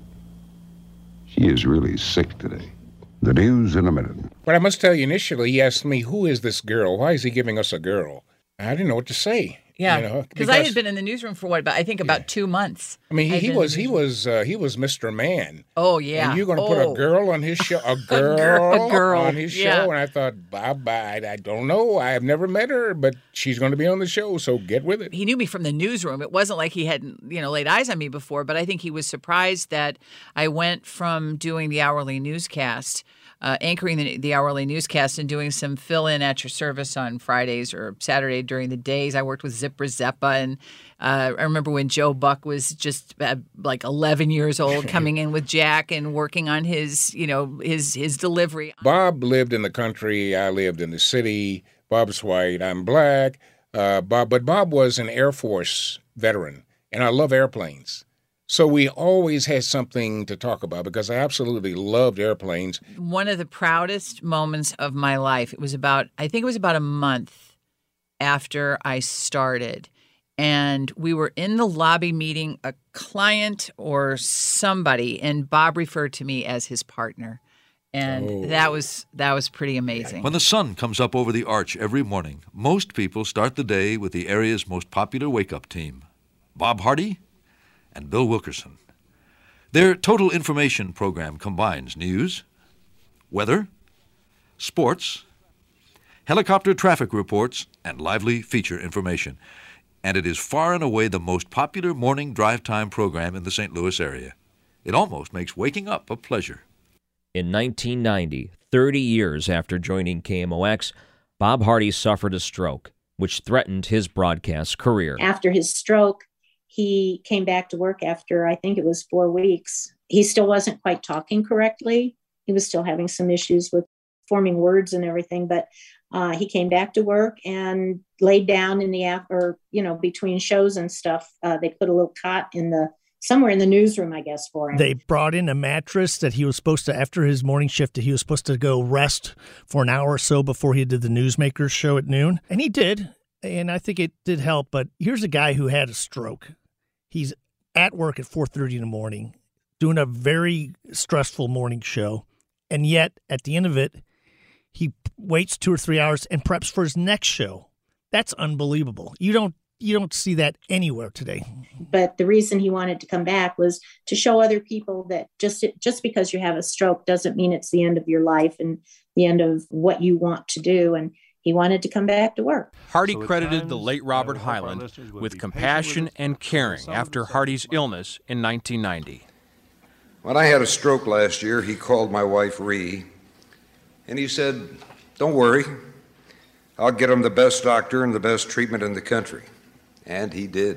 She is really sick today. The news in a minute. But I must tell you, initially, he asked me, who is this girl? Why is he giving us a girl? I didn't know what to say. Yeah, because I had been in the newsroom for about 2 months. I mean, he was Mr. Man. Oh yeah, and you're going to put a girl on his show, a girl on his show, and I thought, Bob, I don't know, I have never met her, but she's going to be on the show, so get with it. He knew me from the newsroom. It wasn't like he hadn't laid eyes on me before, but I think he was surprised that I went from doing the hourly newscast. Anchoring the hourly newscast and doing some fill-in at your service on Fridays or Saturday during the days. I worked with Zipper Zeppa, and I remember when Joe Buck was just like 11 years old, coming in with Jack and working on his delivery. Bob lived in the country. I lived in the city. Bob's white. I'm black. But Bob was an Air Force veteran, and I love airplanes. So we always had something to talk about because I absolutely loved airplanes. One of the proudest moments of my life, I think it was about a month after I started. And we were in the lobby meeting a client or somebody, and Bob referred to me as his partner. And that was pretty amazing. When the sun comes up over the arch every morning, most people start the day with the area's most popular wake-up team, Bob Hardy and Bill Wilkerson. Their total information program combines news, weather, sports, helicopter traffic reports, and lively feature information. And it is far and away the most popular morning drive time program in the St. Louis area. It almost makes waking up a pleasure. In 1990, 30 years after joining KMOX, Bob Hardy suffered a stroke, which threatened his broadcast career. After his stroke, he came back to work after, I think it was 4 weeks. He still wasn't quite talking correctly. He was still having some issues with forming words and everything, but he came back to work and laid down in the between shows and stuff. They put a little cot somewhere in the newsroom, I guess, for him. They brought in a mattress that he was supposed to, after his morning shift, he was supposed to go rest for an hour or so before he did the Newsmakers show at noon. And he did, and I think it did help. But here's a guy who had a stroke. He's at work at 4:30 in the morning, doing a very stressful morning show. And yet, at the end of it, he waits 2 or 3 hours and preps for his next show. That's unbelievable. You don't see that anywhere today. But the reason he wanted to come back was to show other people that just because you have a stroke doesn't mean it's the end of your life and the end of what you want to do. And he wanted to come back to work. Hardy credited the late Robert Hyland with compassion and caring after Hardy's illness in 1990. When I had a stroke last year, he called my wife, Ree, and he said, "Don't worry. I'll get him the best doctor and the best treatment in the country." And he did.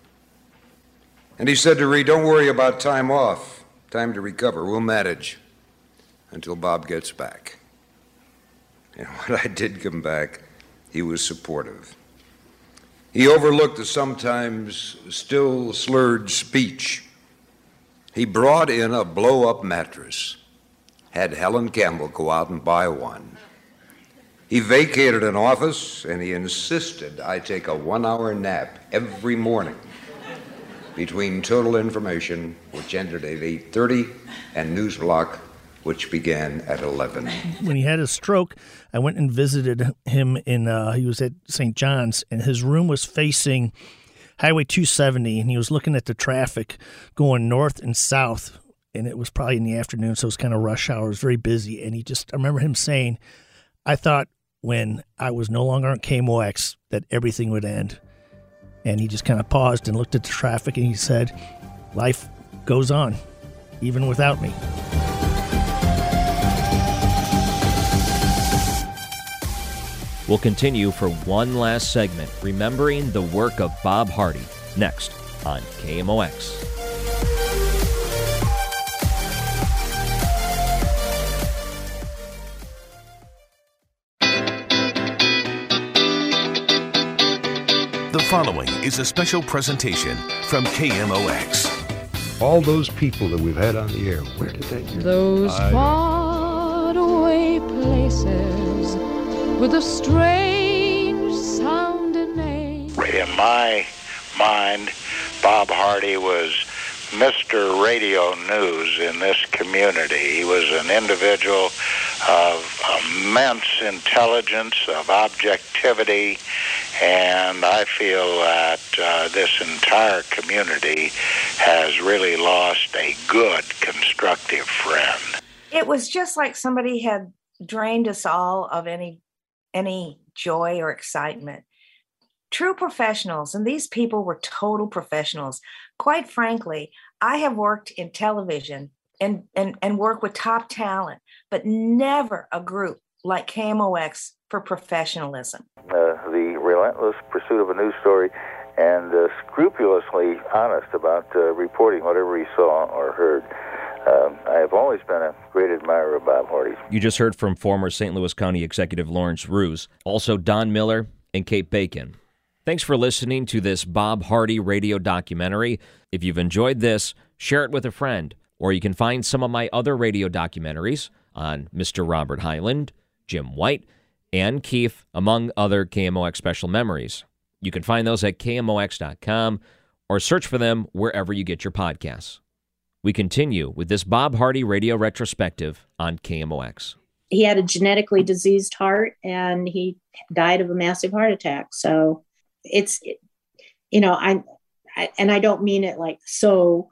And he said to Ree, "Don't worry about time off. Time to recover. We'll manage until Bob gets back." And when I did come back, he was supportive. He overlooked the sometimes still slurred speech. He brought in a blow-up mattress, had Helen Campbell go out and buy one. He vacated an office, and he insisted I take a 1-hour nap every morning between Total Information, which ended at 8:30, and Newsblock, which began at 11. When he had his stroke, I went and visited him he was at St. John's, and his room was facing Highway 270, and he was looking at the traffic going north and south, and it was probably in the afternoon, so it was kind of rush hour. It was very busy, and I remember him saying, "I thought when I was no longer on KMOX that everything would end." And he just kind of paused and looked at the traffic, and he said, "Life goes on, even without me." We'll continue for one last segment, remembering the work of Bob Hardy, next on KMOX. The following is a special presentation from KMOX. All those people that we've had on the air, where did that hear? Those faraway places with a strange sounding name. In my mind, Bob Hardy was Mr. Radio News in this community. He was an individual of immense intelligence, of objectivity, and I feel that this entire community has really lost a good, constructive friend. It was just like somebody had drained us all of any joy or excitement. True professionals, and these people were total professionals. Quite frankly, I have worked in television and worked with top talent, but never a group like KMOX for professionalism. The relentless pursuit of a news story and scrupulously honest about reporting whatever he saw or heard. I have always been a great admirer of Bob Hardy. You just heard from former St. Louis County Executive Lawrence Roos, also Don Miller and Kate Bacon. Thanks for listening to this Bob Hardy radio documentary. If you've enjoyed this, share it with a friend, or you can find some of my other radio documentaries on Mr. Robert Hyland, Jim White, and Keefe, among other KMOX special memories. You can find those at KMOX.com or search for them wherever you get your podcasts. We continue with this Bob Hardy radio retrospective on KMOX. He had a genetically diseased heart, and he died of a massive heart attack. So it's, I don't mean it like, so,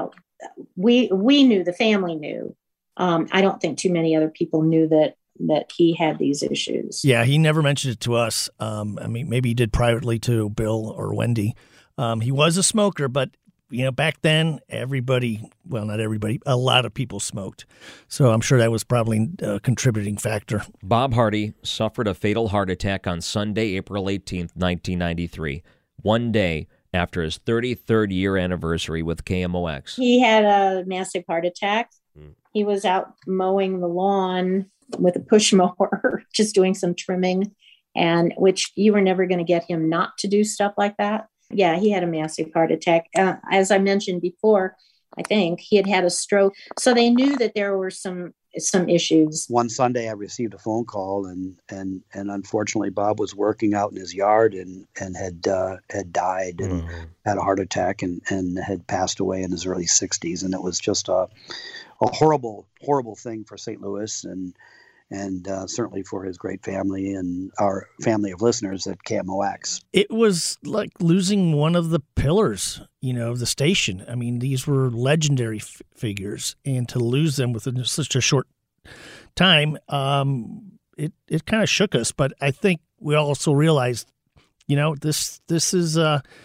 we knew, the family knew. I don't think too many other people knew that he had these issues. Yeah, he never mentioned it to us. Maybe he did privately to Bill or Wendy. He was a smoker, but back then, not everybody, a lot of people smoked. So I'm sure that was probably a contributing factor. Bob Hardy suffered a fatal heart attack on Sunday, April 18th, 1993, one day after his 33rd year anniversary with KMOX. He had a massive heart attack. He was out mowing the lawn with a push mower, just doing some trimming, and which you were never going to get him not to do stuff like that. Yeah, he had a massive heart attack. As I mentioned before, I think he had a stroke. So they knew that there were some issues. One Sunday I received a phone call, and unfortunately Bob was working out in his yard and had died and had a heart attack and had passed away in his early 60s. And it was just a horrible thing for St. Louis and certainly for his great family and our family of listeners at KMOX. It was like losing one of the pillars, of the station. I mean, these were legendary figures, and to lose them within such a short time, it kind of shook us. But I think we also realized, this is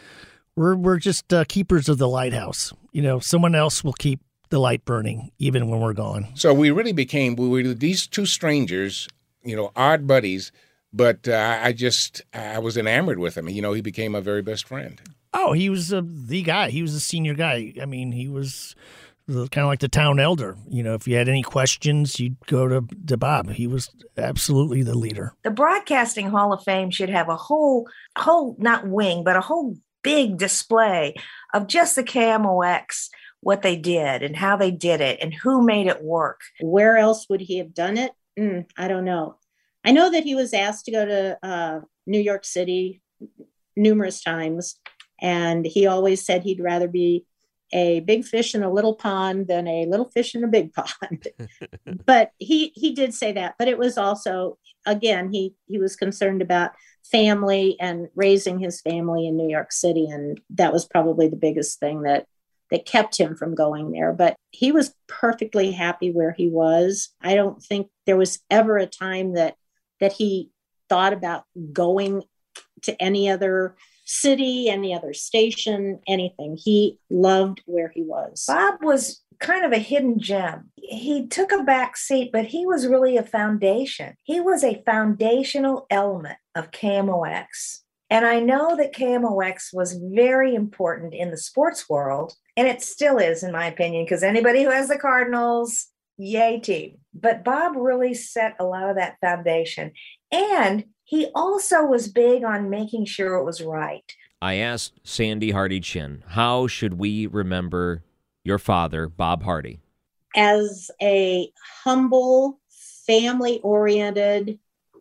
we're just keepers of the lighthouse. Someone else will keep the light burning even when we're gone. So we really we were these two strangers, odd buddies, but I was enamored with him. He became my very best friend. Oh, he was the guy. He was the senior guy. I mean, he was kind of like the town elder. If you had any questions, you'd go to Bob. He was absolutely the leader. The Broadcasting Hall of Fame should have a whole not wing, but a whole big display of just the KMOX, what they did and how they did it and who made it work. Where else would he have done it? I don't know. I know that he was asked to go to New York City numerous times, and he always said he'd rather be a big fish in a little pond than a little fish in a big pond. But he did say that. But it was also, again, he was concerned about family and raising his family in New York City, and that was probably the biggest thing that kept him from going there. But he was perfectly happy where he was. I don't think there was ever a time that he thought about going to any other city, any other station, anything. He loved where he was. Bob was kind of a hidden gem. He took a back seat, but he was really a foundation. He was a foundational element of KMOX. And I know that KMOX was very important in the sports world, and it still is, in my opinion, because anybody who has the Cardinals, yay team. But Bob really set a lot of that foundation. And he also was big on making sure it was right. I asked Sandy Hardy Chin, how should we remember your father, Bob Hardy? As a humble, family-oriented,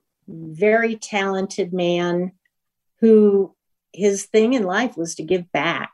very talented man who his thing in life was to give back.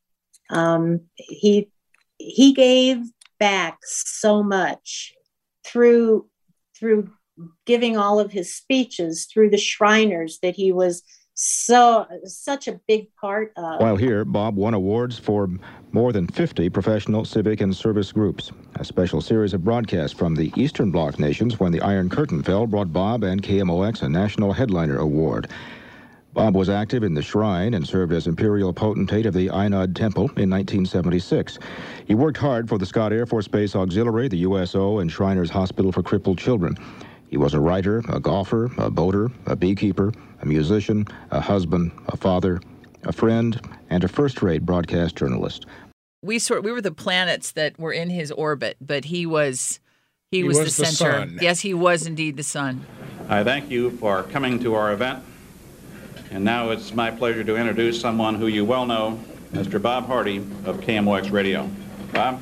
He gave back so much through giving all of his speeches, through the Shriners that he was such a big part of. While here, Bob won awards for more than 50 professional, civic, and service groups. A special series of broadcasts from the Eastern Bloc nations when the Iron Curtain fell brought Bob and KMOX a National Headliner Award. Bob was active in the Shrine and served as Imperial Potentate of the Einod Temple in 1976. He worked hard for the Scott Air Force Base Auxiliary, the USO, and Shriners Hospital for Crippled Children. He was a writer, a golfer, a boater, a beekeeper, a musician, a husband, a father, a friend, and a first-rate broadcast journalist. We were the planets that were in his orbit, but he was the center. Sun. Yes, he was indeed the sun. I thank you for coming to our event. And now it's my pleasure to introduce someone who you well know, Mr. Bob Hardy of KMOX Radio. Bob?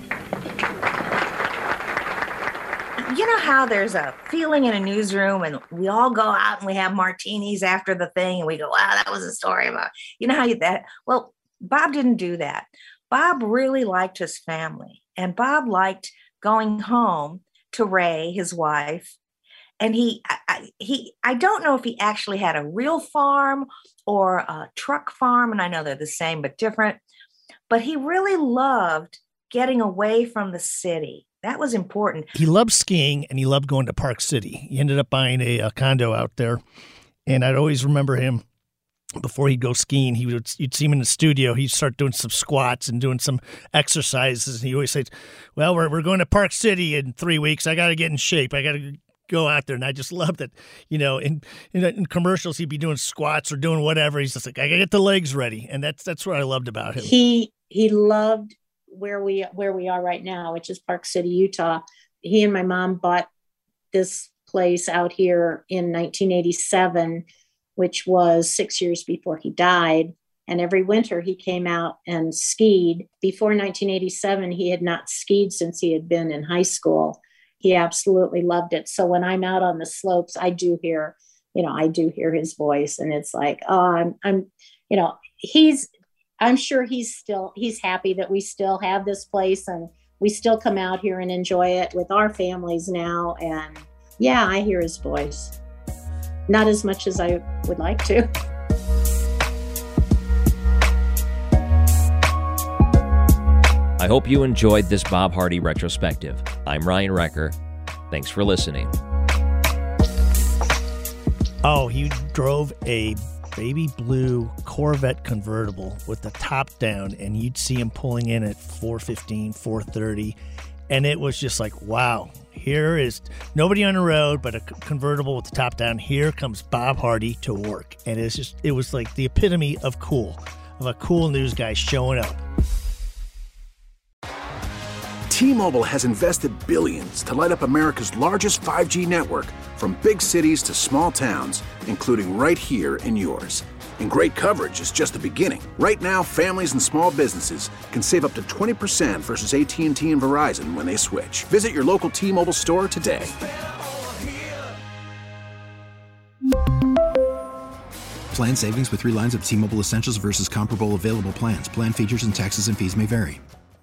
You know how there's a feeling in a newsroom and we all go out and we have martinis after the thing and we go, wow, that was a story about, you know how that, well, Bob didn't do that. Bob really liked his family, and Bob liked going home to Ray, his wife. And I don't know if he actually had a real farm or a truck farm. And I know they're the same, but different, but he really loved getting away from the city. That was important. He loved skiing and he loved going to Park City. He ended up buying a condo out there. And I'd always remember him before he'd go skiing. You'd see him in the studio. He'd start doing some squats and doing some exercises. And he always says, well, we're going to Park City in 3 weeks. I got to get in shape. I got to go out there. And I just loved it. You know, in commercials, he'd be doing squats or doing whatever. He's just like, I got to get the legs ready. And that's what I loved about him. He loved where we are right now, which is Park City, Utah. He and my mom bought this place out here in 1987, which was 6 years before he died. And every winter he came out and skied. Before 1987, he had not skied since he had been in high school. He absolutely loved it. So when I'm out on the slopes, I do hear his voice, and it's like, oh, I'm sure he's happy that we still have this place and we still come out here and enjoy it with our families now. And yeah, I hear his voice. Not as much as I would like to. I hope you enjoyed this Bob Hardy retrospective. I'm Ryan Recker. Thanks for listening. Oh, he drove a baby blue Corvette convertible with the top down, and you'd see him pulling in at 4:15, 4:30, and it was just like, wow, here is nobody on the road but a convertible with the top down. Here comes Bob Hardy to work, and it was like the epitome of a cool news guy showing up. T-Mobile has invested billions to light up America's largest 5G network, from big cities to small towns, including right here in yours. And great coverage is just the beginning. Right now, families and small businesses can save up to 20% versus AT&T and Verizon when they switch. Visit your local T-Mobile store today. Plan savings with 3 lines of T-Mobile Essentials versus comparable available plans. Plan features and taxes and fees may vary.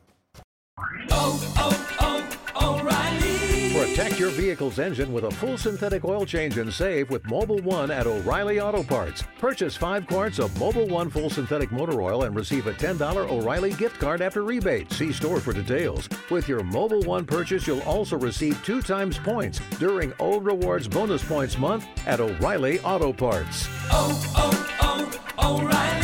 Protect your vehicle's engine with a full synthetic oil change and save with Mobil 1 at O'Reilly Auto Parts. Purchase 5 quarts of Mobil 1 full synthetic motor oil and receive a $10 O'Reilly gift card after rebate. See store for details. With your Mobil 1 purchase, you'll also receive 2 times points during O Rewards Bonus Points Month at O'Reilly Auto Parts. O'Reilly.